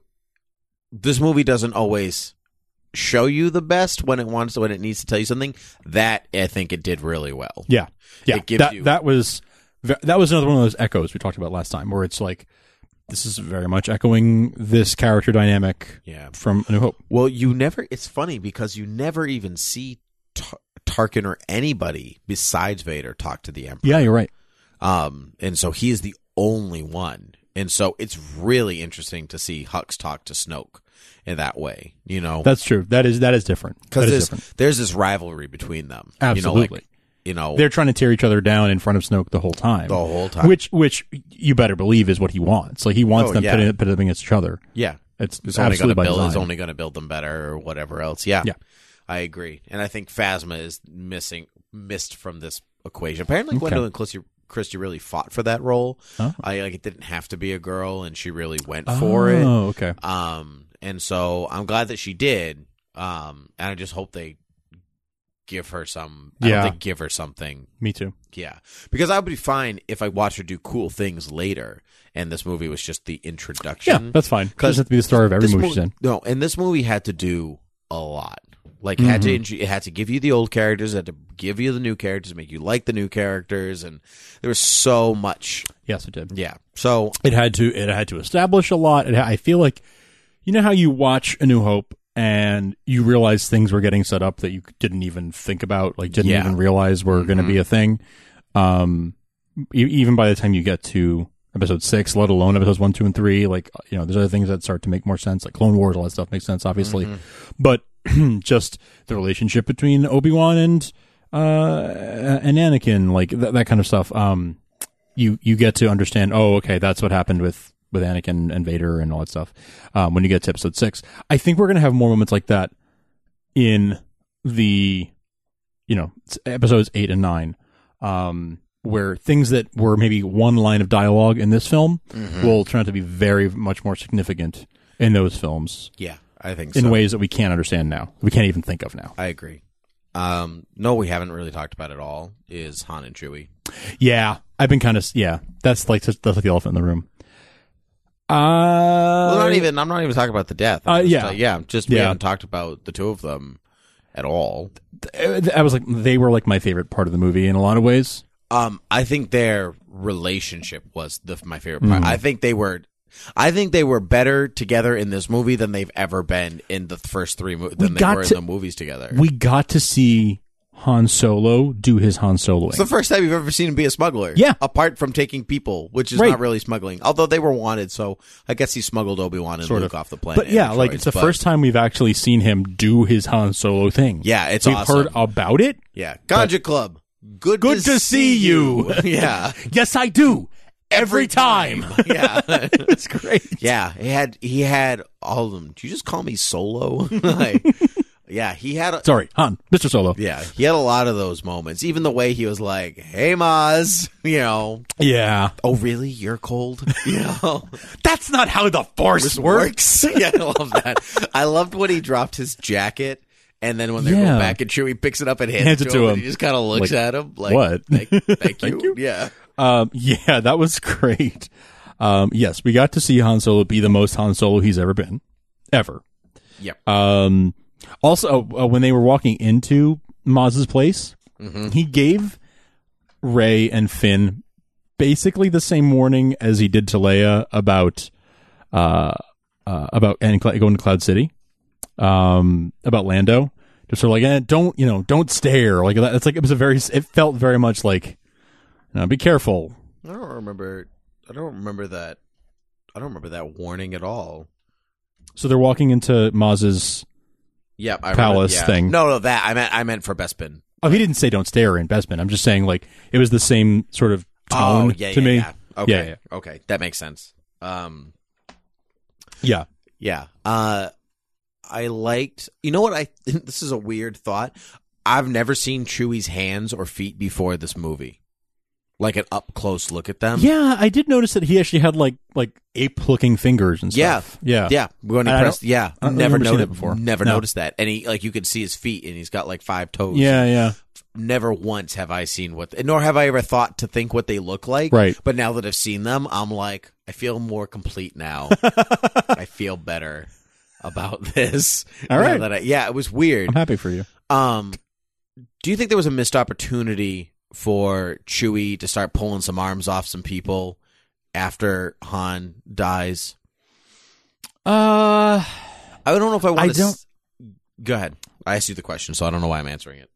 this movie doesn't always show you the best when it wants when it needs to tell you something. That I think it did really well. Yeah, yeah. It gives that you- that was that was another one of those echoes we talked about last time, where it's like this is very much echoing this character dynamic. Yeah. From A New Hope. Well, you never. It's funny because you never even see Tar- Tarkin or anybody besides Vader talk to the Emperor. Yeah, you're right. Um, and so he is the only one. And so it's really interesting to see Hux talk to Snoke in that way, you know? That's true. That is that is different. Because That is there's, different. there's this rivalry between them. Absolutely. You know, like, you know, They're trying to tear each other down in front of Snoke the whole time. The whole time. Which which you better believe is what he wants. Like he wants Oh, them yeah. pitting, pitting them against each other. yeah. It's, It's only absolutely going by to build. It's design. only going to build them better, or whatever else. Yeah, Yeah. I agree. And I think Phasma is missing, missed from this equation. Apparently, Okay. Gwendolyn Christie, Christie really fought for that role. Oh. I like it didn't have to be a girl, and she really went for it. Oh, okay. Um, and so I'm glad that she did. Um, and I just hope they give her some. I Yeah. hope they give her something. Me too. Yeah, because I would be fine if I watched her do cool things later, and this movie was just the introduction. Yeah, that's fine. It 'Cause doesn't have to be the star of every this movie mo- she's in. No, and this movie had to do a lot. Like it had to Mm-hmm. intro- it had to give you the old characters, it had to give you the new characters, make you like the new characters, and there was so much. Yes, it did. Yeah, so It had to. It had to establish a lot. It, ha- I feel like, you know how you watch A New Hope and you realize things were getting set up that you didn't even think about, like didn't Yeah. even realize were going to be a thing. Um, e- even by the time you get to episode six, let alone episodes one, two, and three, like you know, there's other things that start to make more sense, like Clone Wars, all that stuff makes sense, obviously. But just the relationship between Obi-Wan and uh and Anakin, like th- that kind of stuff. Um, you you get to understand. Oh, okay, that's what happened with with Anakin and Vader and all that stuff. Um, when you get to episode six, I think we're gonna have more moments like that in the, you know, episodes eight and nine, um, where things that were maybe one line of dialogue in this film Mm-hmm. will turn out to be very much more significant in those films yeah, I think in so. ways that we can't understand now. We can't even think of now. I agree. Um, no, we haven't really talked about at all is Han and Chewie. Yeah, I've been kind of yeah. That's like that's like the elephant in the room. Uh, Well, not even. I'm not even talking about the death. I'm Uh, just yeah. like- yeah. Just we Yeah. haven't talked about the two of them at all. I was like, they were like my favorite part of the movie in a lot of ways. Um, I think their relationship was the my favorite part. Mm. I think they were, I think they were better together in this movie than they've ever been in the first three mo- than they got were to- in the movies together. We got to see Han Solo do his Han Soloing. It's the first time you've ever seen him be a smuggler. Yeah. Apart from taking people, which is Right. not really smuggling. Although they were wanted, so I guess he smuggled Obi-Wan and Sort Luke of. off the planet. But yeah, and like droids, it's the but- first time we've actually seen him do his Han Solo thing. Yeah, it's We've awesome. heard about it. Yeah. Ganja Club. Good, Good to see you. yeah. Yes, I do. Every time. Yeah. It's great. Yeah. He had, he had all of them. Did you just call me Solo? Like, yeah. He had, a, Sorry, Han, Mister Solo. yeah, he had a lot of those moments. Even the way he was like, hey, Maz, you know, Yeah. oh, really? You're cold? You know, That's not how the Force this works. works. Yeah, I love that. I loved when he dropped his jacket. And then when they Yeah. go back and Chewie picks it up and hands, Hands it to him, and he just kind of looks Like, at him like, what? Thank, thank you. Thank you. Yeah. Um, yeah, that was great. Um, yes, we got to see Han Solo be the most Han Solo he's ever been, ever. Yep. Um, also, uh, when they were walking into Maz's place, Mm-hmm. he gave Rey and Finn basically the same warning as he did to Leia about uh, uh, about and Cl- going to Cloud City, um, about Lando. Just sort of like, eh, don't you know, don't stare like that. It's like it was a very. It felt very much like, you know, be careful. I don't remember. I don't remember that. I don't remember that warning at all. So they're walking into Maz's. Yeah, I Palace remember, yeah. thing. No, no, that I meant. I meant for Bespin. Oh, he didn't say don't stare in Bespin. I'm just saying like it was the same sort of tone oh, yeah, to yeah, me. Yeah. Okay. Yeah, yeah. Okay, that makes sense. Um, Yeah. yeah. Uh, I liked. You know what? I this is a weird thought. I've never seen Chewie's hands or feet before this movie. Like an up close look at them. Yeah, I did notice that he actually had like like ape looking fingers and stuff. Yeah, yeah, yeah. When he I pressed, yeah, I don't never remember seeing noticed it before. Never No. noticed that, and he like you could see his feet, and he's got like five toes. Yeah, yeah. Never once have I seen what, nor have I ever thought to think what they look like. Right. But now that I've seen them, I'm like, I feel more complete now. I feel better about this. All now right. that I, yeah, it was weird. I'm happy for you. Um, do you think there was a missed opportunity for Chewie to start pulling some arms off some people after Han dies? Uh, I don't know if I want I to. don't- S- Go ahead. I asked you the question, so I don't know why I'm answering it.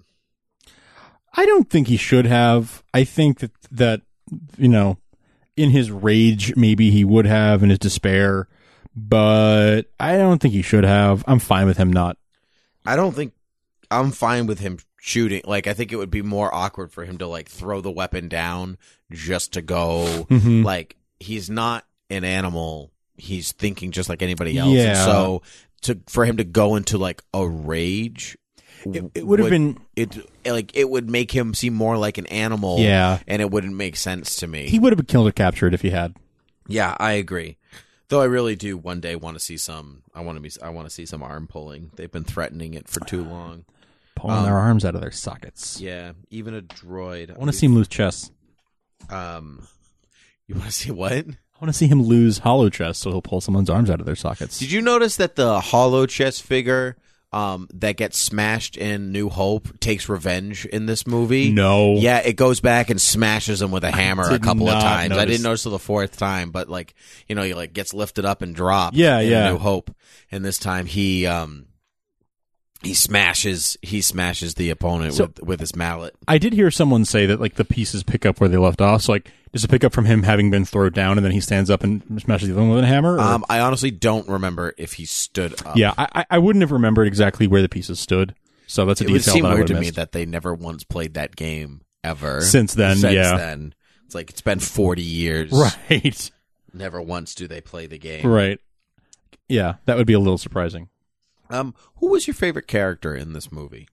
I don't think he should have. I think that that you know, in his rage, maybe he would have, in his despair, but I don't think he should have. I'm fine with him not. I don't think I'm fine with him shooting. Like, I think it would be more awkward for him to like throw the weapon down just to go. Mhm. Like, he's not an animal. He's thinking just like anybody else. Yeah. And so to for him to go into like a rage, It, it would have been. it like it would make him seem more like an animal. Yeah. and it wouldn't make sense to me. He would have been killed or captured if he had. Yeah, I agree. Though I really do one day want to see some. I want to be. I want to see some arm pulling. They've been threatening it for too long. Pulling Um, their arms out of their sockets. Yeah, even a droid. I want to see him lose chess. Um, you want to see what? I want to see him lose hollow chess, so he'll pull someone's arms out of their sockets. Did you notice that the hollow chess figure um, that gets smashed in New Hope takes revenge in this movie? No. Yeah, it goes back and smashes him with a hammer a did couple of not times. I notice. didn't notice till the fourth time, but like you know, he like gets lifted up and dropped. Yeah, in yeah. New Hope, and this time he um he smashes he smashes the opponent So- with with his mallet. I did hear someone say that like the pieces pick up where they left off. So like, does it pick up from him having been thrown down, and then he stands up and smashes the other one with a hammer? Or? Um, I honestly don't remember if he stood up. yeah, I, I- I wouldn't have remembered exactly where the pieces stood. So that's a It would detail seem that I weird would to have me missed. that they never once played that game ever. Since then, Since yeah. then. It's like it's been forty years. Right, Never once do they play the game. right. Yeah, that would be a little surprising. Um, who was your favorite character in this movie?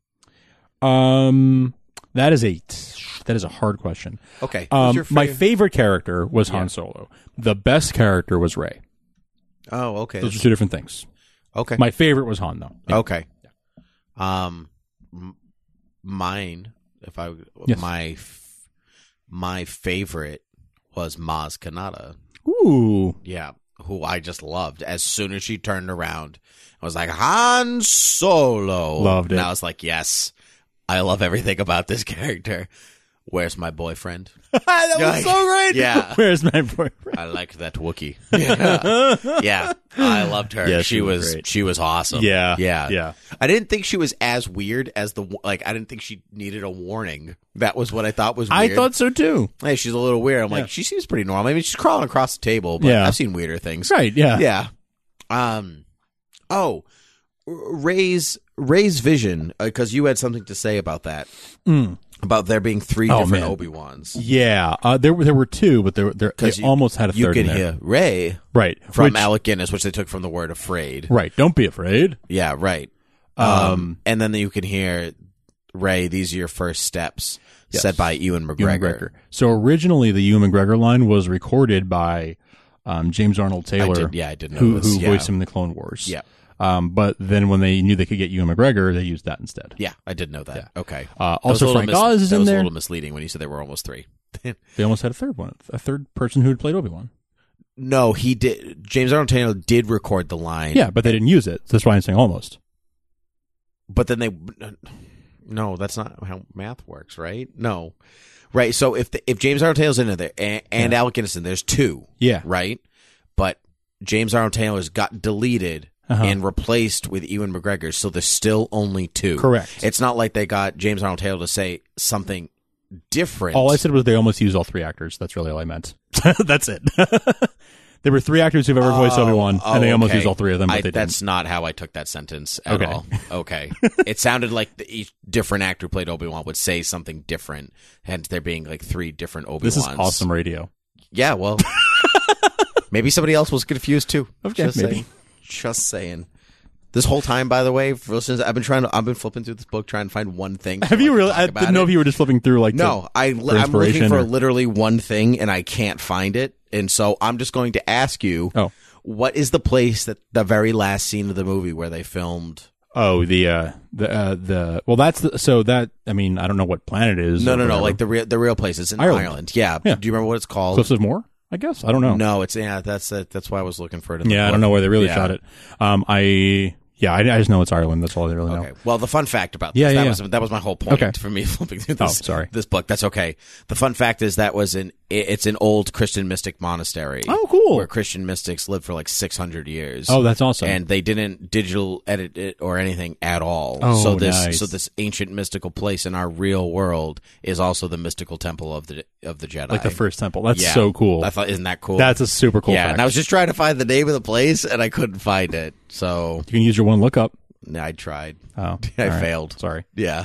Um, that is a that is a hard question. Okay. who's Um, your my fav- favorite character was Yeah. Han Solo. The best character was Rey. Oh, okay. Those are two different things. Okay. My favorite was Han, though. Yeah. Okay. Um, m- mine, if I Yes. my f- my favorite was Maz Kanata. Ooh, Yeah, who I just loved. As soon as she turned around, I was like, Han Solo. Loved it. And I was like, yes, I love everything about this character. Where's my boyfriend? that was so great. Yeah. Where's my boyfriend? I liked that Wookiee. Yeah. Yeah. I loved her. Yeah, she, she was, was great. she was awesome. Yeah, Yeah. yeah. I didn't think she was as weird as the like I didn't think she needed a warning. That was what I thought was weird. I thought so too. Hey, she's a little weird. I'm Yeah. like, she seems pretty normal. I mean, she's crawling across the table, but Yeah. I've seen weirder things. Right? Yeah. Yeah. Um. Oh, Ray's Ray's vision, because you had something to say about that. Mm. About there being three Oh, different man. Obi-Wans. Yeah. Uh, there were there were two, but there there they you- almost had a You third could in there. hear Ray Right. from Which- Alec Guinness, which they took from the word afraid. Right. Don't be afraid. Yeah, right. Um, and then you can hear Ray, these are your first steps, Yes. said by Ewan McGregor. Ewan McGregor. So originally, the Ewan McGregor line was recorded by um, James Arnold Taylor. I did- yeah, I did know who, this, who yeah. voiced him in the Clone Wars. Yeah. Um, but then when they knew they could get Ewan McGregor, they used that instead. Yeah, I did know that. Okay. Uh, That was also, a little Frank mis- Oz is that in was there. a little misleading when you said there were almost three. They almost had a third one, a third person who had played Obi-Wan. No, he did. James Arnold Taylor did record the line. Yeah, but they didn't use it. So that's why I'm saying almost. But then they. No, that's not how math works, right? No. Right. So if the, if James Arnold Taylor's in there and, and Yeah. Alec Guinness, there's two. Yeah. Right. But James Arnold Taylor's got deleted Uh-huh. and replaced with Ewan McGregor, so there's still only two. Correct. It's not like they got James Arnold Taylor to say something different. All I said was they almost used all three actors. That's really all I meant. That's it. There were three actors who've ever voiced Oh, Obi-Wan, oh, and they almost okay. used all three of them, but I, they didn't. that's not how I took that sentence at Okay. all. Okay. It sounded like the, each different actor who played Obi-Wan would say something different, hence there being like three different Obi-Wans. This is awesome radio. Yeah, well, maybe somebody else was confused too. Okay, Just maybe. saying. Just saying. This whole time, by the way, for since I've been trying to, I've been flipping through this book trying to find one thing. Have so you I really? talk I about didn't know it. if you were just flipping through like No, to, I for I'm looking for or... literally one thing and I can't find it, and so I'm just going to ask you. Oh, what is the place that the very last scene of the movie where they filmed? Oh, the uh, the uh, the well, that's the so that I mean I don't know what planet it is. No, or no, no, whatever. like the real the real place. It's in Ireland. Ireland. Yeah. Yeah. Do you remember what it's called? Cliffs of Moher, I guess. I don't know. No, it's yeah. That's uh, that's why I was looking for it. In the Yeah, book. I don't know where they really Yeah. shot it. Um, I yeah, I, I just know it's Ireland. That's all I really know. Okay. Well, the fun fact about this, Yeah, yeah, that yeah. was that was my whole point Okay. for me flipping through Oh, this. sorry. This book. That's okay. The fun fact is that was an it's an old Christian mystic monastery. Oh, cool. Where Christian mystics lived for like six hundred years. Oh, that's awesome. And they didn't digital edit it or anything at all. Oh, so this nice. so this ancient mystical place in our real world is also the mystical temple of the of the Jedi. Like the first temple. That's Yeah. so cool. I thought, isn't that cool? That's a super cool. yeah. fact. And I was just trying to find the name of the place and I couldn't find it. So You can use your one lookup. I tried. Oh, I all right. failed. Sorry. Yeah.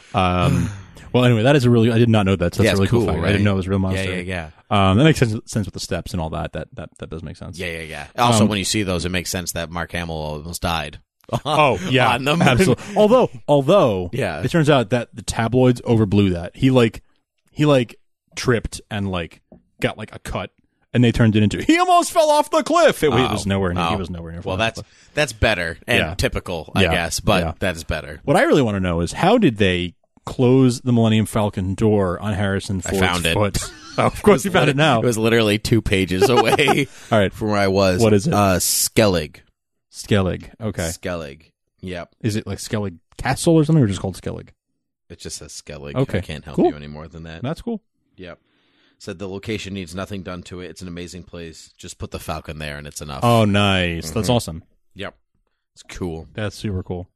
Um, well, anyway, that is a really. I did not know that. So that's Yeah, a it's really cool, cool, fact. I right? didn't know it was a real Yeah, monastery. yeah, Um, that makes sense, sense with the steps and all that. That that that does make sense. Yeah, yeah, yeah. Also, Um, when you see those, it makes sense that Mark Hamill almost died. Oh yeah, on them. absolutely. Although, although, Yeah. it turns out that the tabloids overblew that. He like, he like tripped and like got like a cut, and they turned it into he almost fell off the cliff. It, it was Oh. nowhere near. He Oh. was nowhere near. Well, falling off that's the cliff. that's better and Yeah. typical, I Yeah. guess, but Yeah. that is better. What I really want to know is how did they close the Millennium Falcon door on Harrison Ford's found it. foot? Oh, of course, you found it now. It was literally two pages away All right, from where I was. What is it? Uh, Skellig. Skellig. Okay, Skellig. Yep. is it like Skellig Castle or something, or just called Skellig? It just says Skellig. Okay. I can't help Cool. you any more than that. That's cool. Yep. Said the location needs nothing done to it. It's an amazing place. Just put the Falcon there and it's enough. Oh, nice. That's Mhm. awesome. Yep. It's cool. That's super cool.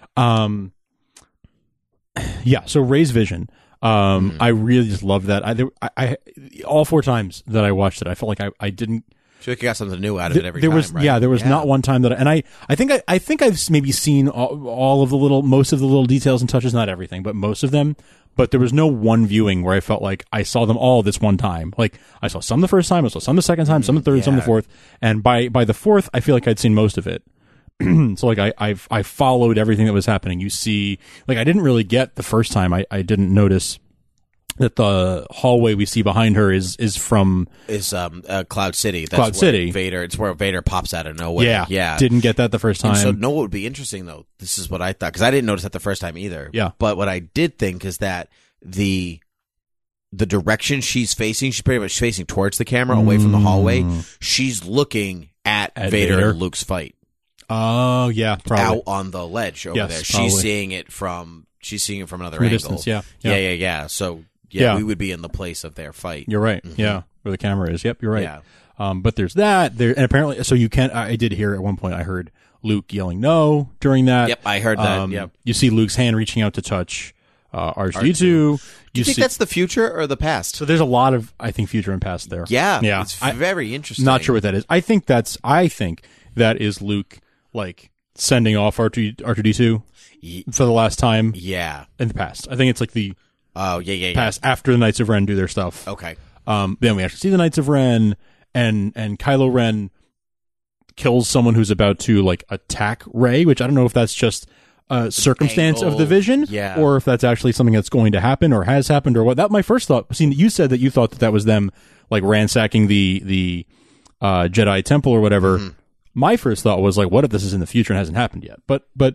Um, yeah. So Ray's vision. Um, Mhm. I really just love that. I, there, I, I, all four times that I watched it, I felt like I, I didn't. I feel like you got something new out of Th- it every there time, was, right? yeah, there was Yeah. not one time that, I, and I, I think I, I think I've maybe seen all, all of the little, most of the little details and touches, not everything, but most of them. But there was no one viewing where I felt like I saw them all this one time. Like I saw some the first time, I saw some the second time, some the third, some the Yeah. fourth, and by by the fourth, I feel like I'd seen most of it. So like I I've I followed everything that was happening. You see, like I didn't really get the first time. I I didn't notice that the hallway we see behind her is is from Is um uh, Cloud City. That's Cloud where City. Vader. It's where Vader pops out of nowhere. yeah Yeah. Didn't get that the first time. And so, no, what would be interesting though? This is what I thought because I didn't notice that the first time either. Yeah. But what I did think is that the the direction she's facing, she's pretty much facing towards the camera, away from the hallway. She's looking at, At Vader, Vader? and Luke's fight Oh yeah, probably. out on the ledge over Yes, there. probably. She's seeing it from. She's seeing it from another From a angle. distance, yeah, yeah, yeah. yeah, yeah. So yeah, Yeah. we would be in the place of their fight. You're right. Mhm. Yeah, where the camera is. Yep, you're right. Yeah. Um, but there's that there, and apparently, so you can't. I did hear at one point. I heard Luke yelling no during that. Yep, I heard that. Um, Yep. You see Luke's hand reaching out to touch uh, R two D two. R two. Do you, You think see, that's the future or the past? so there's a lot of I think future and past there. Yeah, yeah. It's I, very interesting. not sure what that is. I think that's. I think that is Luke like sending off R two D two Ye- for the last time Yeah. in the past. I think it's like the Oh yeah, yeah, yeah. past after the Knights of Ren do their stuff. Okay. Um, then we actually see the Knights of Ren, and and Kylo Ren kills someone who's about to like attack Rey, which I don't know if that's just a circumstance of the angle, vision, yeah. or if that's actually something that's going to happen or has happened or what. That my first thought. See, you said that you thought that that was them like ransacking the the uh, Jedi Temple or whatever. Mm-hmm. My first thought was like, what if this is in the future and hasn't happened yet? But but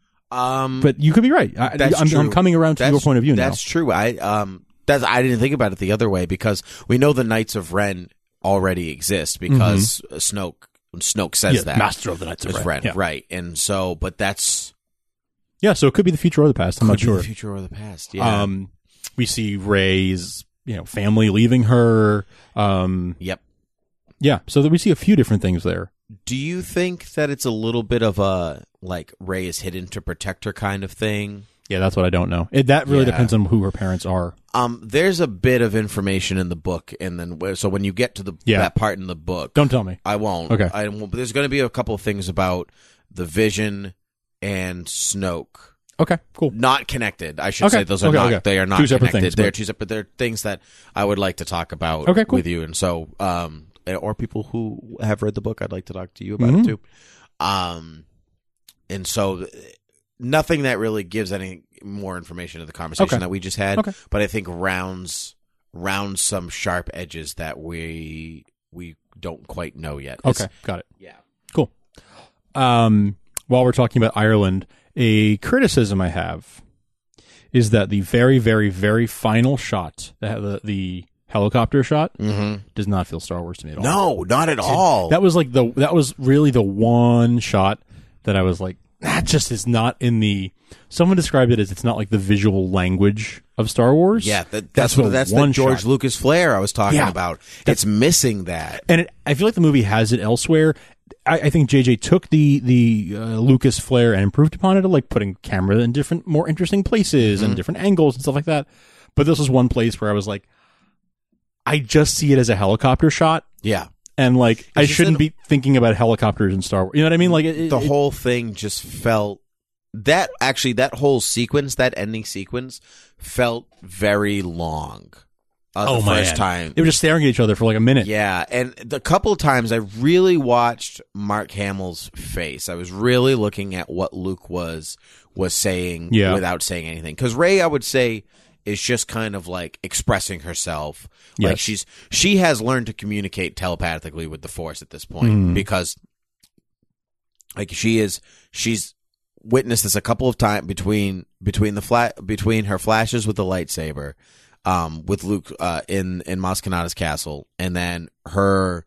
Um, but you could be right. I, That's I'm, true. I'm coming around to that's, your point of view now. That's true. I um, that's I didn't think about it the other way because we know the Knights of Ren already exist because Snoke Snoke says Mm-hmm. Yeah, that Master of the Knights of It's Ren. Yeah. right? And so, but that's Yeah, so it could be the future or the past. I'm could not be sure. the future or the past. Yeah. Um, we see Rey's, you know, family leaving her. Um, yep. yeah, so that we see a few different things there. Do you think that it's a little bit of a like Rey is hidden to protect her kind of thing? Yeah, that's what I don't know. It, that really Yeah. depends on who her parents are. Um, there's a bit of information in the book, and then where- so when you get to the Yeah. that part in the book, Don't tell me. I won't. Okay. I won't. But there's going to be a couple of things about the Vision and Snoke. Okay, cool. Not connected. I should Okay. say those are Okay, not. okay. They are not Two separate connected. things, they're but- two separate. They're things that I would like to talk about Okay, cool. with you, and so um, or people who have read the book, I'd like to talk to you about Mhm. it too. Um, and so nothing that really gives any more information to the conversation Okay. that we just had. Okay. But I think rounds rounds some sharp edges that we we don't quite know yet. It's- Okay, got it. Yeah. Cool. Um, while we're talking about Ireland, a criticism I have is that the very, very, very final shot, the the, the helicopter shot, Mm-hmm. does not feel Star Wars to me at all. No, not at all. That was like the that was really the one shot that I was like, that just is not in the. Someone described it as it's not like the visual language of Star Wars. Yeah, that, that's what the that's one the George shot. Lucas flair I was talking Yeah. about. It's missing that. And it, I feel like the movie has it elsewhere. I, I think J J took the the uh, Lucas flair and improved upon it, like putting camera in different, more interesting places Mm-hmm. and different angles and stuff like that. But this was one place where I was like, I just see it as a helicopter shot, Yeah. and like I just shouldn't an- be thinking about helicopters in Star Wars. You know what I mean? Like it, the it- whole thing just felt that actually that whole sequence, that ending sequence, felt very long. Uh, oh the my first time, they were just staring at each other for like a minute. yeah, and the couple of times I really watched Mark Hamill's face. I was really looking at what Luke was was saying Yeah. without saying anything. Because Rey, I would say, is just kind of like expressing herself. Like Yes. she's she has learned to communicate telepathically with the Force at this point Mhm. because, like, she is she's witnessed this a couple of times between between the fla- between her flashes with the lightsaber, um, with Luke uh, in in Maz Kanata's castle, and then her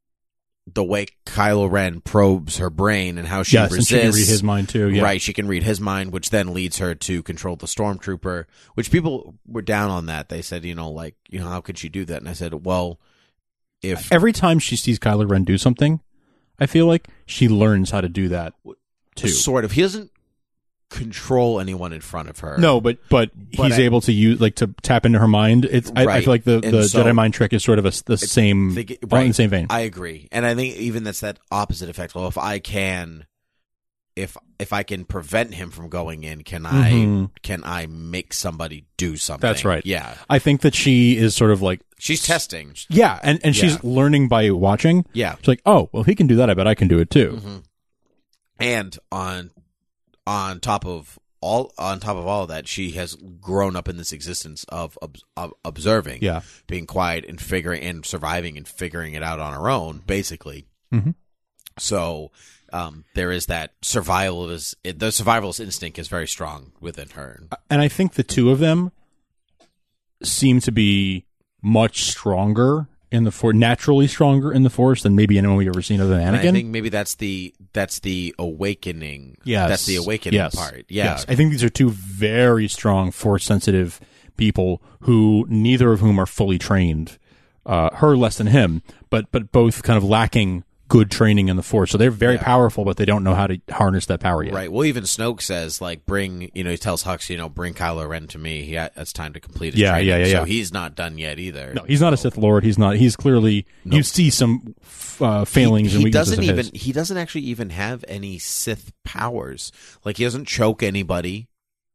the way Kylo Ren probes her brain and how she yes, resists. and she can read his mind too. Yeah. Right, she can read his mind, which then leads her to control the stormtrooper. Which people were down on that. They said, you know, like, you know, how could she do that? And I said, well, if Every time she sees Kylo Ren do something, I feel like she learns how to do that too. sort of, he doesn't control anyone in front of her. No, but but, But he's I- able to use like to tap into her mind. It's I, I Right. feel like the, And the so- Jedi mind trick is sort of a, the same, Think it- right in the same vein. I agree, and I think even that's that opposite effect. Well, if I can, if if I can prevent him from going in, can I Mhm. can I make somebody do something? That's right. Yeah, I think that she is sort of like she's testing. yeah, and and Yeah. she's learning by watching. Yeah, She's like, oh, well, if he can do that, I bet I can do it too. Mhm. And on on top of all on top of all of that, she has grown up in this existence of, ob- of observing, Yeah. being quiet and figuring and surviving and figuring it out on her own, basically. Mhm. So um, there is that survival is the survivalist instinct is very strong within her. And I think the two of them seem to be much stronger in the force, naturally stronger in the force than maybe anyone we've ever seen other than And Anakin. I think maybe that's the that's the awakening. Yes. that's the awakening Yes. part. Yeah, Yes. I think these are two very strong force sensitive people who neither of whom are fully trained. Uh, her less than him, but but both kind of lacking good training in the force. So they're very Yeah. powerful, but they don't know how to harness that power yet. Right. Well, even Snoke says, like, bring, you know, he tells Hux, you know, bring Kylo Ren to me. He ha- it's time to complete his Yeah, training. yeah, yeah, So yeah. he's not done yet either. No, he's not a Sith Lord. He's not. He's clearly. No. You see some uh, failings he, and he weaknesses doesn't of even, his. he doesn't actually even have any Sith powers. Like, he doesn't choke anybody.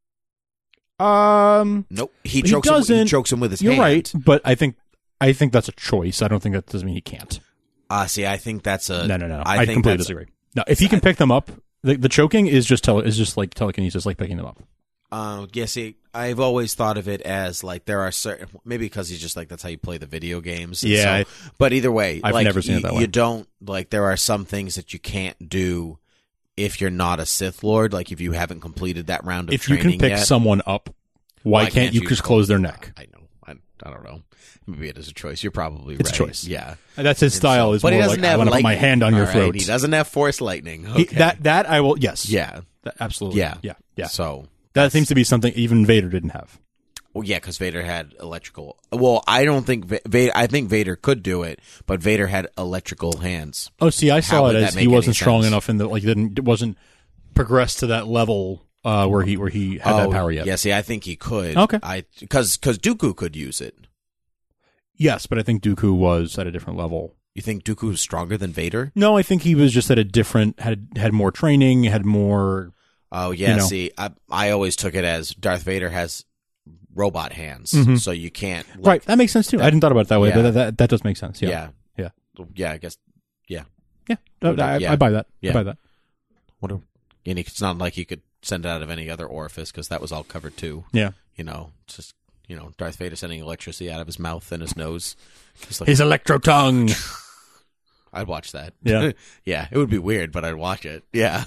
Um, Nope. He He chokes, him, he doesn't. chokes him with his you're hand. right, but I think I think that's a choice. I don't think that doesn't mean he can't. Uh, see, I think that's a. No, no, no. no. I, I, think completely that's- disagree. No, if he can pick them up, the, the choking is just tele, is just like telekinesis, like picking them up. Uh, yeah, see, I've always thought of it as like there are certain, maybe because he's just like that's how you play the video games. and Yeah, so- I- but either way, I've like, never seen you, it that you way. don't like there are some things that you can't do if you're not a Sith Lord. Like if you haven't completed that round of If you training can pick yet. someone up, why, can't, you just close their neck? I know. I, I don't know. Maybe it is a choice. You're probably It's right. a choice. Yeah. That's his And style. so- is but he more doesn't like I have want to put my lightning. hand on your All right, throat. He doesn't have Force lightning. He- Okay. that that I will. Yes. Yeah. That- absolutely. Yeah. Yeah. Yeah. So That seems to be something even Vader didn't have. well, yeah, because Vader had electrical. Well, I don't think Va- Vader. I think Vader could do it, but Vader had electrical hands. Oh, see, I How saw would it that as make he any wasn't strong sense? enough in the like didn't wasn't progressed to that level uh, where he where he had that power yet. Yeah, see, I think he could. Okay. I because because Dooku could use it. Yes, but I think Dooku was at a different level. You think Dooku was stronger than Vader? No, I think he was just at a different had had more training, had more. Oh yeah. You know. See, I I always took it as Darth Vader has robot hands, Mhm. so you can't. Like, Right, that makes sense too. I didn't thought about it that way, Yeah. but that, that that does make sense. Yeah, Yeah. yeah, Yeah. I guess. Yeah. yeah. No, I, Yeah. I buy that. Yeah. I buy that. What a And it's not like you could send it out of any other orifice because that was all covered too. Yeah. You know, it's just, you know, Darth Vader sending electricity out of his mouth and his nose. Like, his electro tongue. I'd watch that. Yeah. Yeah. It would be weird, but I'd watch it. Yeah.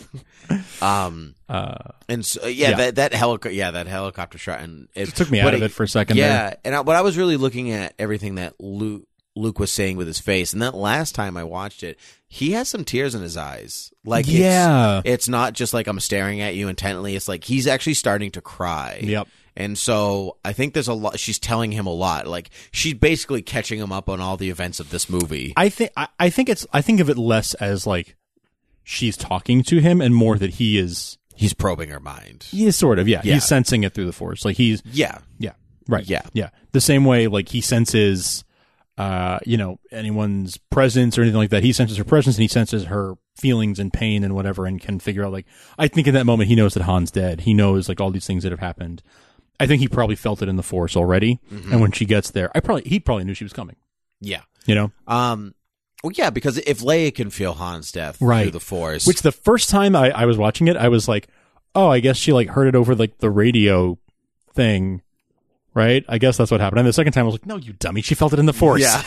Um, uh, and so, yeah, yeah. that, that helico- yeah, that helicopter shot. And it, it took me out of it for a second. Yeah. There. And I, but I was really looking at everything that Luke, Luke was saying with his face. And that last time I watched it, he has some tears in his eyes. Like, yeah. it's, it's not just like I'm staring at you intently. It's like he's actually starting to cry. Yep. And so I think there's a lot. She's telling him a lot. Like she's basically catching him up on all the events of this movie. I think. I, I think it's. I think of it less as like she's talking to him, and more that he is. He's probing her mind. He is sort of. Yeah. Yeah. He's sensing it through the Force. Like he's. Yeah. Yeah. Right. Yeah. Yeah. The same way, like he senses, uh, you know, anyone's presence or anything like that. He senses her presence, and he senses her feelings and pain and whatever, and can figure out. Like I think in that moment, he knows that Han's dead. He knows like all these things that have happened. I think he probably felt it in the Force already, mm-hmm. and when she gets there, I probably he probably knew she was coming. Yeah, you know. Um, well, yeah, because if Leia can feel Han's death right. through the Force, which the first time I, I was watching it, I was like, oh, I guess she like heard it over like the radio thing, right? I guess that's what happened. And the second time, I was like, no, you dummy, she felt it in the Force. Yeah,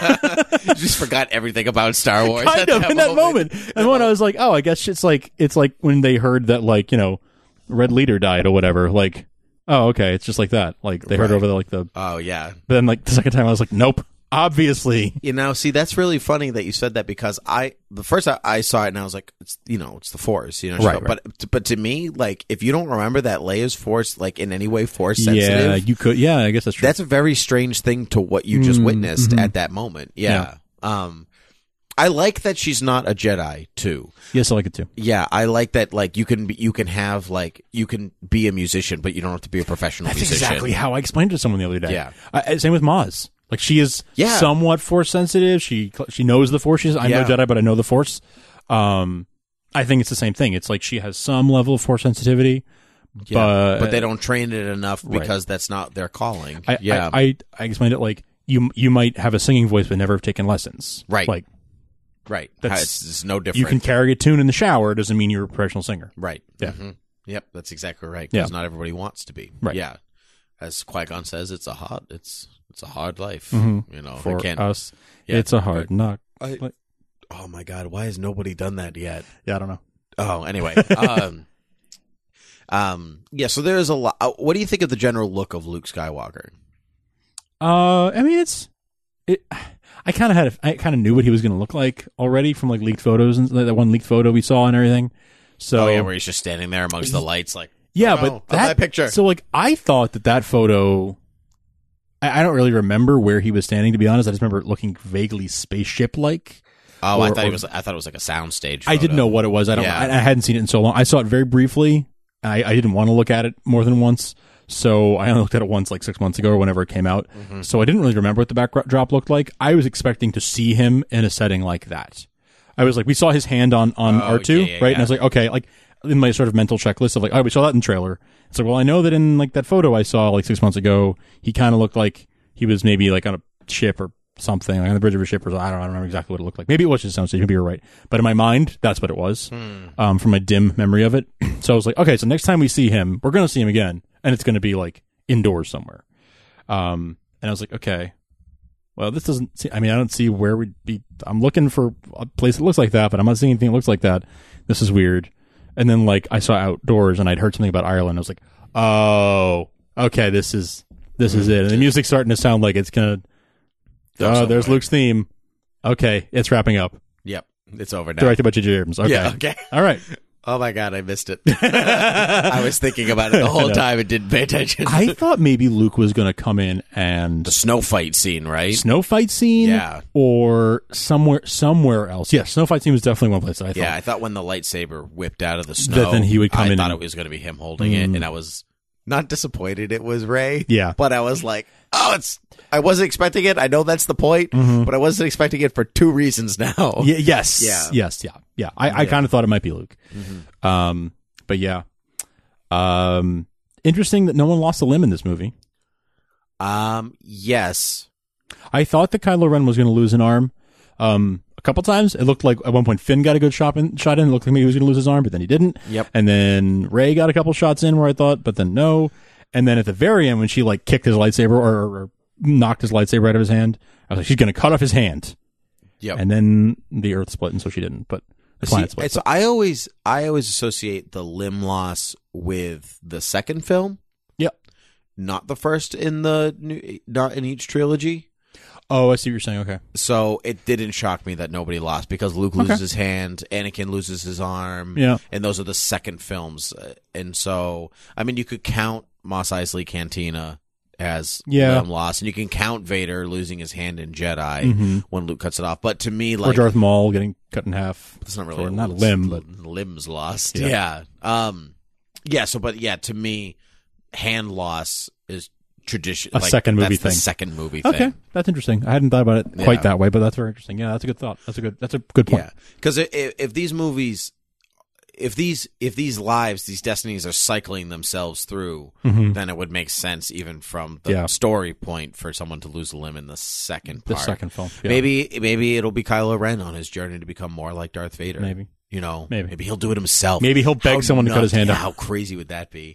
you just forgot everything about Star Wars. Kind of that in that moment. And when I was like, oh, I guess it's like it's like when they heard that like you know, Red Leader died or whatever, like. Oh, okay. It's just like that. Like they heard right. over the like the. Oh yeah. But then like the second time, I was like, nope. Obviously. You know, see, that's really funny that you said that because I the first I, I saw it and I was like, it's you know, it's the Force, you know. Right, so, right. But but to me, like, if you don't remember that Leia's Force, like in any way Force sensitive, yeah, you could. Yeah, I guess that's true. That's a very strange thing to what you just mm, witnessed mm-hmm. at that moment. Yeah. yeah. Um, I like that she's not a Jedi too. Yes, I like it too. Yeah, I like that. Like you can be, you can have like you can be a musician, but you don't have to be a professional That's musician. exactly how I explained it to someone the other day. Yeah. Uh, same with Maz. Like she is yeah. somewhat Force sensitive. She she knows the Force. She's I'm yeah. no Jedi, but I know the Force. Um, I think it's the same thing. It's like she has some level of Force sensitivity, yeah. but but they don't train it enough because right. that's not their calling. I, yeah, I, I I explained it like you you might have a singing voice but never have taken lessons. Right. Like. Right. That's it's, it's no different. You can carry a tune in the shower. Doesn't mean you're a professional singer. Right. Yeah. Mm-hmm. Yep. That's exactly right. Because yeah. not everybody wants to be. Right. Yeah. As Qui-Gon says, it's a hard, it's it's a hard life. Mm-hmm. You know, for they can't, us, yeah, it's a hard knock. I, oh my God, why has nobody done that yet? Yeah, I don't know. Oh, anyway. um, um, yeah. So there is a lot. Uh, what do you think of the general look of Luke Skywalker? Uh, I mean, it's it. I kind of had, a, I kind of knew what he was going to look like already from like leaked photos and that one leaked photo we saw and everything. So oh yeah, where he's just standing there amongst the lights, like yeah, oh, but no, that, that picture. So like, I thought that that photo. I, I don't really remember where he was standing. To be honest, I just remember it looking vaguely spaceship like. Oh, or, I thought or, it was. I thought it was like a soundstage. I didn't know what it was. I don't. Yeah. I, I hadn't seen it in so long. I saw it very briefly. I, I didn't want to look at it more than once. So I only looked at it once, like six months ago or whenever it came out. Mm-hmm. So I didn't really remember what the backdrop looked like. I was expecting to see him in a setting like that. I was like, we saw his hand on, on oh, R two, yeah, yeah, right? Yeah. And I was like, okay, like in my sort of mental checklist of like, oh, we saw that in the trailer. It's like, well, I know that in like that photo I saw like six months ago, he kind of looked like he was maybe like on a ship or something, like on the bridge of a ship or I don't, I don't remember exactly what it looked like. Maybe it was just a soundstage. Maybe you're right. But in my mind, that's what it was, hmm. um, from my dim memory of it. So I was like, okay, so next time we see him, we're going to see him again. And it's going to be like indoors somewhere. Um, and I was like, okay, well, this doesn't see, I mean, I don't see where we'd be. I'm looking for a place that looks like that, but I'm not seeing anything that looks like that. This is weird. And then like I saw outdoors and I'd heard something about Ireland. I was like, oh, okay, this is, this is it. And the music's starting to sound like it's going to, oh, there's Luke's theme. Okay, it's wrapping up. Yep, it's over now. Directed by J J Abrams. Okay. Yeah, okay. All right. Oh my God, I missed it. I was thinking about it the whole time and didn't pay attention. I thought maybe Luke was going to come in and the snow fight scene, right? Snow fight scene, yeah, or somewhere somewhere else. Yeah, snow fight scene was definitely one place that I thought. Yeah, I thought when the lightsaber whipped out of the snow, that then he would come I in. I thought and, it was going to be him holding mm, it, and I was not disappointed. It was Rey. Yeah, but I was like, oh, it's. I wasn't expecting it. I know that's the point, mm-hmm. but I wasn't expecting it for two reasons now. Yeah, yes. Yeah. Yes. Yeah. Yeah. I, I yeah. kind of thought it might be Luke. Mm-hmm. Um, but yeah. Um, interesting that no one lost a limb in this movie. Um, yes. I thought that Kylo Ren was going to lose an arm. Um, a couple times. It looked like at one point Finn got a good shot in. Shot in. It looked like maybe he was going to lose his arm, but then he didn't. Yep. And then Rey got a couple shots in where I thought, but then no. And then at the very end, when she like kicked his lightsaber or, or knocked his lightsaber out of his hand, I was like, she's going to cut off his hand. Yep. And then the Earth split, and so she didn't. But the planet See, split. it's, I always, I always associate the limb loss with the second film. Yep. Not the first in the new, not in each trilogy. Oh, I see what you're saying. Okay. So it didn't shock me that nobody lost because Luke loses Okay. his hand, Anakin loses his arm. Yeah. And those are the second films. Uh, And so, I mean, you could count Mos Eisley Cantina as Yeah. limb loss, and you can count Vader losing his hand in Jedi Mhm. when Luke cuts it off. But to me, Or like, Darth Maul getting cut in half. it's not really Or a, not a it's limb, but limbs lost. Yeah. Yeah. Um. Yeah. So, but yeah, to me, hand loss is tradition. A second movie that's the thing. second movie okay, thing. that's interesting. I hadn't thought about it quite Yeah. that way, but that's very interesting. Yeah, that's a good thought. That's a good. That's a good point. Yeah. Because if, if these movies, if these if these lives, these destinies are cycling themselves through, Mhm. then it would make sense even from the Yeah. story point for someone to lose a limb in the second The part. second film. Yeah. Maybe maybe it'll be Kylo Ren on his journey to become more like Darth Vader. Maybe. You know, Maybe. maybe he'll do it himself. Maybe he'll beg How someone to cut his nuts- hand yeah, off. How crazy would that be?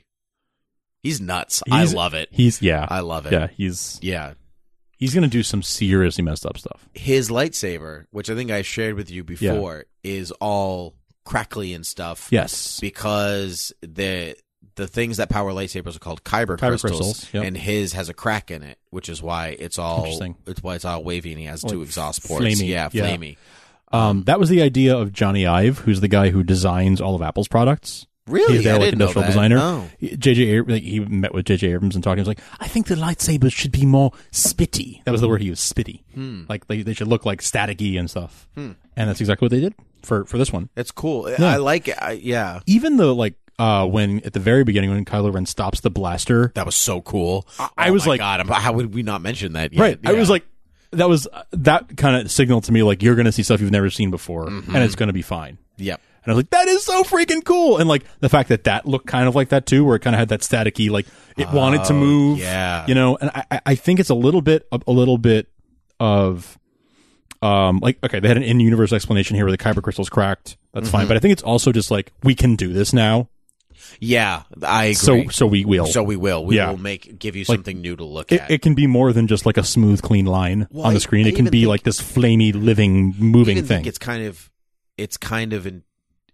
He's nuts. He's- I love it. He's yeah. I love it. Yeah, he's Yeah. he's gonna do some seriously messed up stuff. His lightsaber, which I think I shared with you before, is all crackly and stuff. Yes. Because the the things that power lightsabers are called kyber, Kyber crystals, crystals, yep. and his has a crack in it, which is why it's all Interesting. it's why it's all wavy and he has Like two exhaust ports. flamey, Yeah, yeah. flamey. Um, that was the idea of Johnny Ive, who's the guy who designs all of Apple's products. Really? He's their I like didn't know industrial that. designer. No. J J like, he met with J J Abrams and talked. He was like, "I think the lightsabers should be more spitty." That was the word he used, spitty. Hmm. Like they, they should look like staticky and stuff. Hmm. And that's exactly what they did for for this one. It's cool. Yeah. I like it. I, yeah. Even though like uh, when at the very beginning when Kylo Ren stops the blaster, That was so cool. I, I Oh was my like, God, how would we not mention that yet? right? I Yeah. was like, that was that kind of signaled to me like you're going to see stuff you've never seen before, Mhm. and it's going to be fine. Yep. And I was like, that is so freaking cool. And like the fact that that looked kind of like that too, where it kind of had that staticky, like it wanted to Oh, move. yeah. You know, and I, I- I think it's a little bit, a, a little bit of, um, like, okay, they had an in-universe explanation here where the kyber crystal's cracked. That's fine. Mhm. But I think it's also just like, we can do this now. Yeah, I agree. So, so we will. So we will. We Yeah. will make give you Like, something new to look It, at. it can be more than just like a smooth, clean line Well, on the I- screen. I It can even be think- like this flamey, living, moving even thing. think it's kind of it's kind of an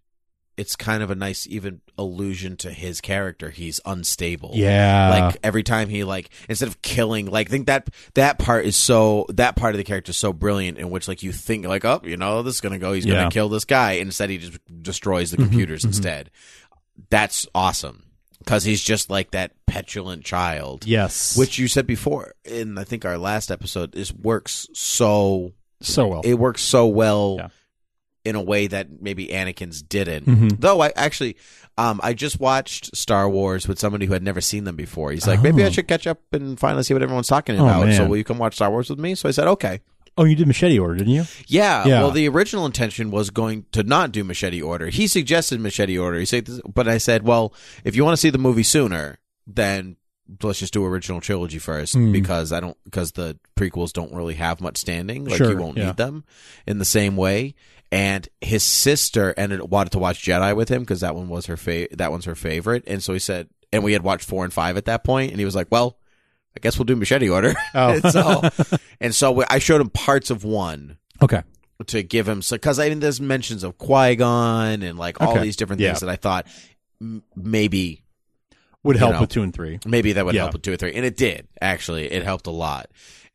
it's kind of a nice even allusion to his character. He's unstable. Yeah. Like every time he like instead of killing, like I think that that part is so that part of the character is so brilliant in which like you think like, oh, you know, this is gonna go, he's Yeah. gonna kill this guy. And instead he just destroys the Mhm, computers mhm. instead. That's awesome. Because he's just like that petulant child. Yes. Which you said before in I think our last episode is works so so well. it works so well Yeah. in a way that maybe Anakin's didn't. Mhm. Though I actually, um, I just watched Star Wars with somebody who had never seen them before. He's like, maybe I Oh. should catch up and finally see what everyone's talking Oh, about. So man. will you come watch Star Wars with me? So I said, okay. Oh, you did Machete Order, didn't you? Yeah, Yeah. Well, the original intention was going to not do Machete Order. He suggested Machete Order. He said, this, but I said, well, if you want to see the movie sooner, then let's just do original trilogy first Mm. because I don't because the prequels don't really have much standing. Like Sure, you won't yeah. need them in the same way. And his sister ended wanted to watch Jedi with him because that one was her fa- that one's her favorite. And so he said, and we had watched four and five at that point, and he was like, well. I guess we'll do Machete Order. Oh. and so, and so I showed him parts of one Okay. to give him, so because I mean, there's mentions of Qui-Gon and like all Okay. these different Yeah. things that I thought m- maybe Would you help know, with two and three. maybe that would Yeah. help with two or three, and it did actually. It helped a lot.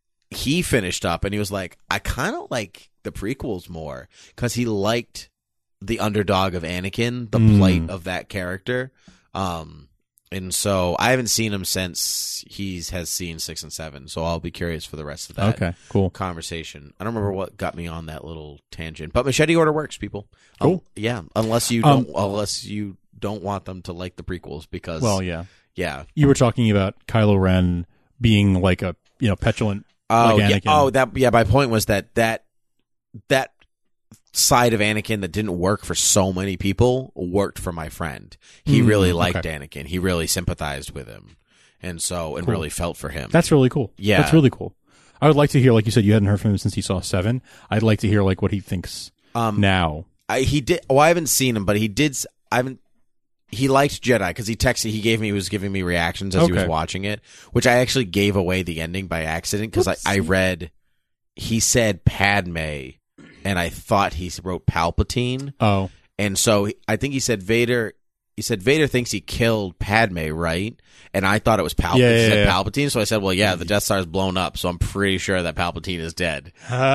He finished up and he was like, I kind of like the prequels more because he liked the underdog of Anakin, the Mm. plight of that character. Um, and so I haven't seen him since he has seen six and seven. So I'll be curious for the rest of that. Okay, cool. Conversation. I don't remember what got me on that little tangent, but Machete Order works, people. Cool. Um, yeah, unless you Um, don't, unless you don't want them to like the prequels because, Well, yeah. yeah. You were talking about Kylo Ren being like a, you know, petulant Oh, like yeah. Anakin. Oh, that. Yeah. My point was that that that side of Anakin that didn't work for so many people worked for my friend. He Mm, really liked okay. Anakin. He really sympathized with him, and so and Cool. really felt for him. That's really cool. Yeah. That's really cool. I would like to hear, like you said, you hadn't heard from him since he saw Seven. I'd like to hear like what he thinks Um, now. I, he did. Well, I haven't seen him, but he did. s- I haven't. He liked Jedi because he texted. He gave me. He was giving me reactions as he was Okay. watching it, which I actually gave away the ending by accident because I, I read. He said Padme, and I thought he wrote Palpatine, Oh, and so he- I think he said Vader. He said Vader thinks he killed Padme, right? And I thought it was Palpatine. Yeah, he yeah, said yeah. Palpatine, so I said, "Well, yeah, the Death Star's blown up, so I'm pretty sure that Palpatine is dead."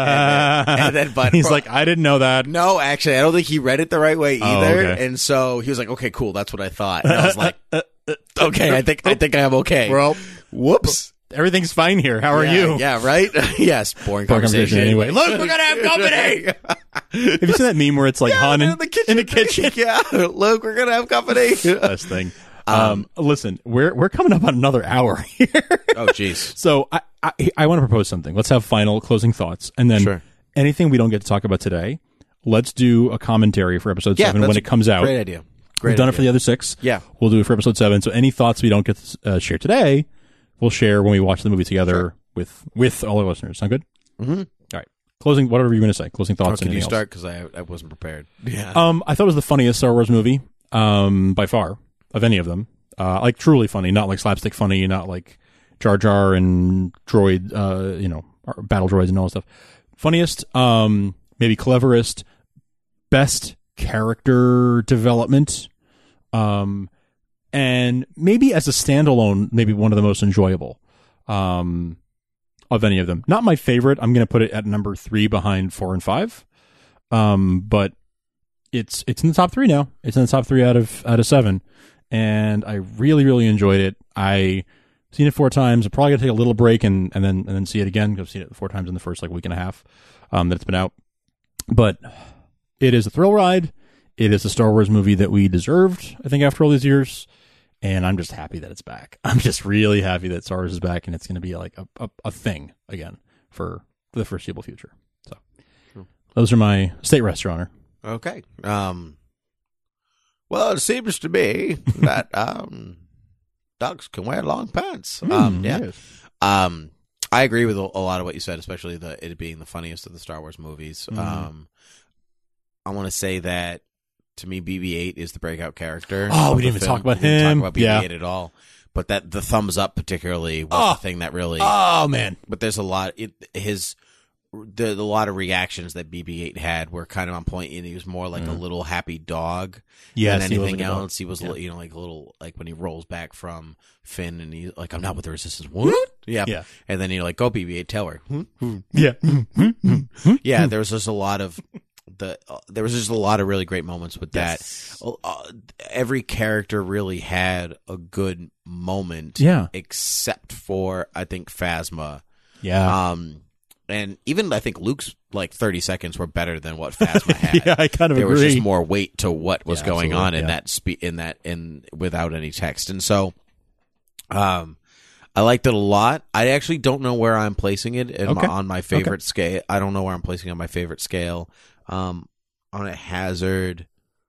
and then- and then, but- he's like, I didn't know that. No, actually, I don't think he read it the right way Oh, either. okay. And so he was like, "Okay, cool, that's what I thought." And I was like, "Okay, I think I think I'm okay." Well, Whoops. everything's fine here. How are yeah, you? Yeah, right. yes, boring, Boring conversation. conversation anyway. Look, we're gonna have company. Have you seen that meme where it's like Han in, in the kitchen. in the kitchen? yeah, look, we're gonna have company. Best thing. Um, listen, we're we're coming up on another hour here. oh, jeez. So I I, I want to propose something. Let's have final closing thoughts, and then Sure. anything we don't get to talk about today, let's do a commentary for episode Yeah, seven that's when it comes out. Great idea. Great We've done idea. it for the other six. Yeah. We'll do it for episode seven. So any thoughts we don't get to uh, share today, we'll share when we watch the movie together Sure. with with all our listeners. Sound good? Mm-hmm. All right. Closing. Whatever you're going to say. Closing Oh, thoughts. can you anything start? Because I I wasn't prepared. Yeah. else. Um, I thought it was the funniest Star Wars movie, um, by far of any of them. Uh, like truly funny, not like slapstick funny, not like Jar Jar and droid, uh, you know, battle droids and all that stuff. Funniest, um, maybe cleverest, best character development, um, and maybe as a standalone, maybe one of the most enjoyable, um, of any of them. Not my favorite. I'm going to put it at number three behind four and five. Um, but it's, it's in the top three now. It's in the top three out of, out of seven. And I really, really enjoyed it. I seen it four times. I'm probably gonna take a little break and, and then and then see it again. I've seen it four times in the first like week and a half um, that it's been out. But it is a thrill ride. It is a Star Wars movie that we deserved, I think, after all these years. And I'm just happy that it's back. I'm just really happy that Star Wars is back, and it's going to be like a, a, a thing again for, for the foreseeable future. So those are my state rests, Your Honor. Okay. Um. Well, it seems to me that um, dogs can wear long pants. Mm, um, yeah. yes. Um, I agree with a, a lot of what you said, especially the it being the funniest of the Star Wars movies. Mm. Um, I want to say that to me, B B eight is the breakout character. Oh, of we the didn't even film. talk about We didn't him. Talk about B B eight Yeah. at all. But that the thumbs up particularly was Oh. the thing that really. Oh man. But there's a lot. It, his the, the lot of reactions that B B eight had were kind of on point, and he was more like a little happy dog Yes, than he was anything like a dog. else. He was, Yeah. you know, like a little like when he rolls back from Finn, and he's like, "I'm not with the Resistance." What? Yeah, Yeah. And then you're like, "Go B B eight, tell her." Hmm? Yeah. Yeah, there was just a lot of the. Uh, there was just a lot of really great moments with that. Yes. Uh, every character really had a good moment. Yeah. except for I think Phasma. Yeah. Um, and even I think Luke's like thirty seconds were better than what Phasma had. Yeah, I kind of there agree. was just more weight to what was Yeah, going absolutely, on in yeah. that spe- in that in without any text. And so, um, I liked it a lot. I actually don't know where I'm placing it in Okay. my, on my favorite scale. I don't know where I'm placing it on my favorite scale. Um, I'm gonna hazard.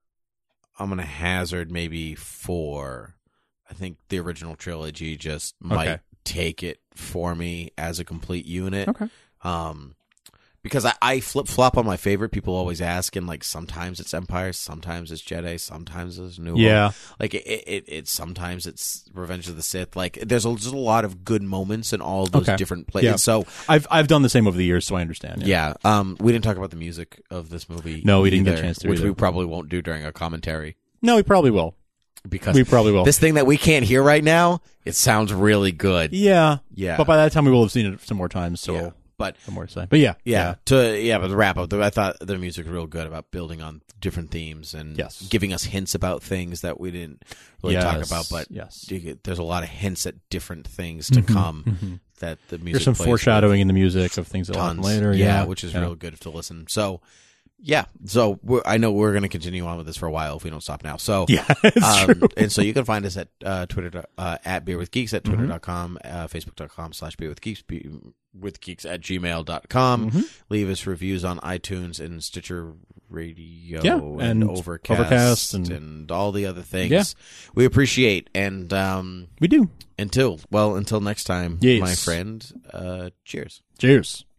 I'm gonna hazard maybe four. I think the original trilogy just might Okay. take it for me as a complete unit. Okay. Um, because I, I flip flop on my favorite. People always ask, and like sometimes it's Empire, sometimes it's Jedi, sometimes it's New Hope. Yeah. Like it, it, it, it sometimes it's Revenge of the Sith. Like there's a, just a lot of good moments in all of those Okay. different places. Yeah. So I've I've done the same over the years, so I understand. yeah. Um, we didn't talk about the music of this movie. No, we didn't get a either, chance to which either. we probably won't do during a commentary No, we probably will. because We probably will. this thing that we can't hear right now, it sounds really good. Yeah. Yeah. But by that time, we will have seen it some more times, so Yeah. we'll But have more to say. But yeah. Yeah, to yeah, but the wrap up, I thought the music was real good about building on different themes and Yes. giving us hints about things that we didn't really Yes. talk about. But Yes. you get- there's a lot of hints at different things to come that the music. There's some plays foreshadowing with. in the music of things that will Tons happen later. yeah, Yeah. which is yeah. real good to listen. So yeah, so we're, I know we're going to continue on with this for a while if we don't stop now. So Yeah, it's um, true. and so you can find us at uh, Twitter uh, at Beer with Geeks at Mm-hmm. twitter dot com, uh, facebook dot com slash Beer with Geeks, be, with Geeks at gmail dot com. Mm-hmm. Leave us reviews on iTunes and Stitcher Radio Yeah, and, and Overcast, Overcast and, and- all the other things. Yeah. We appreciate. And um, We do. until, well, until next time, Yes. my friend, uh, cheers. Cheers.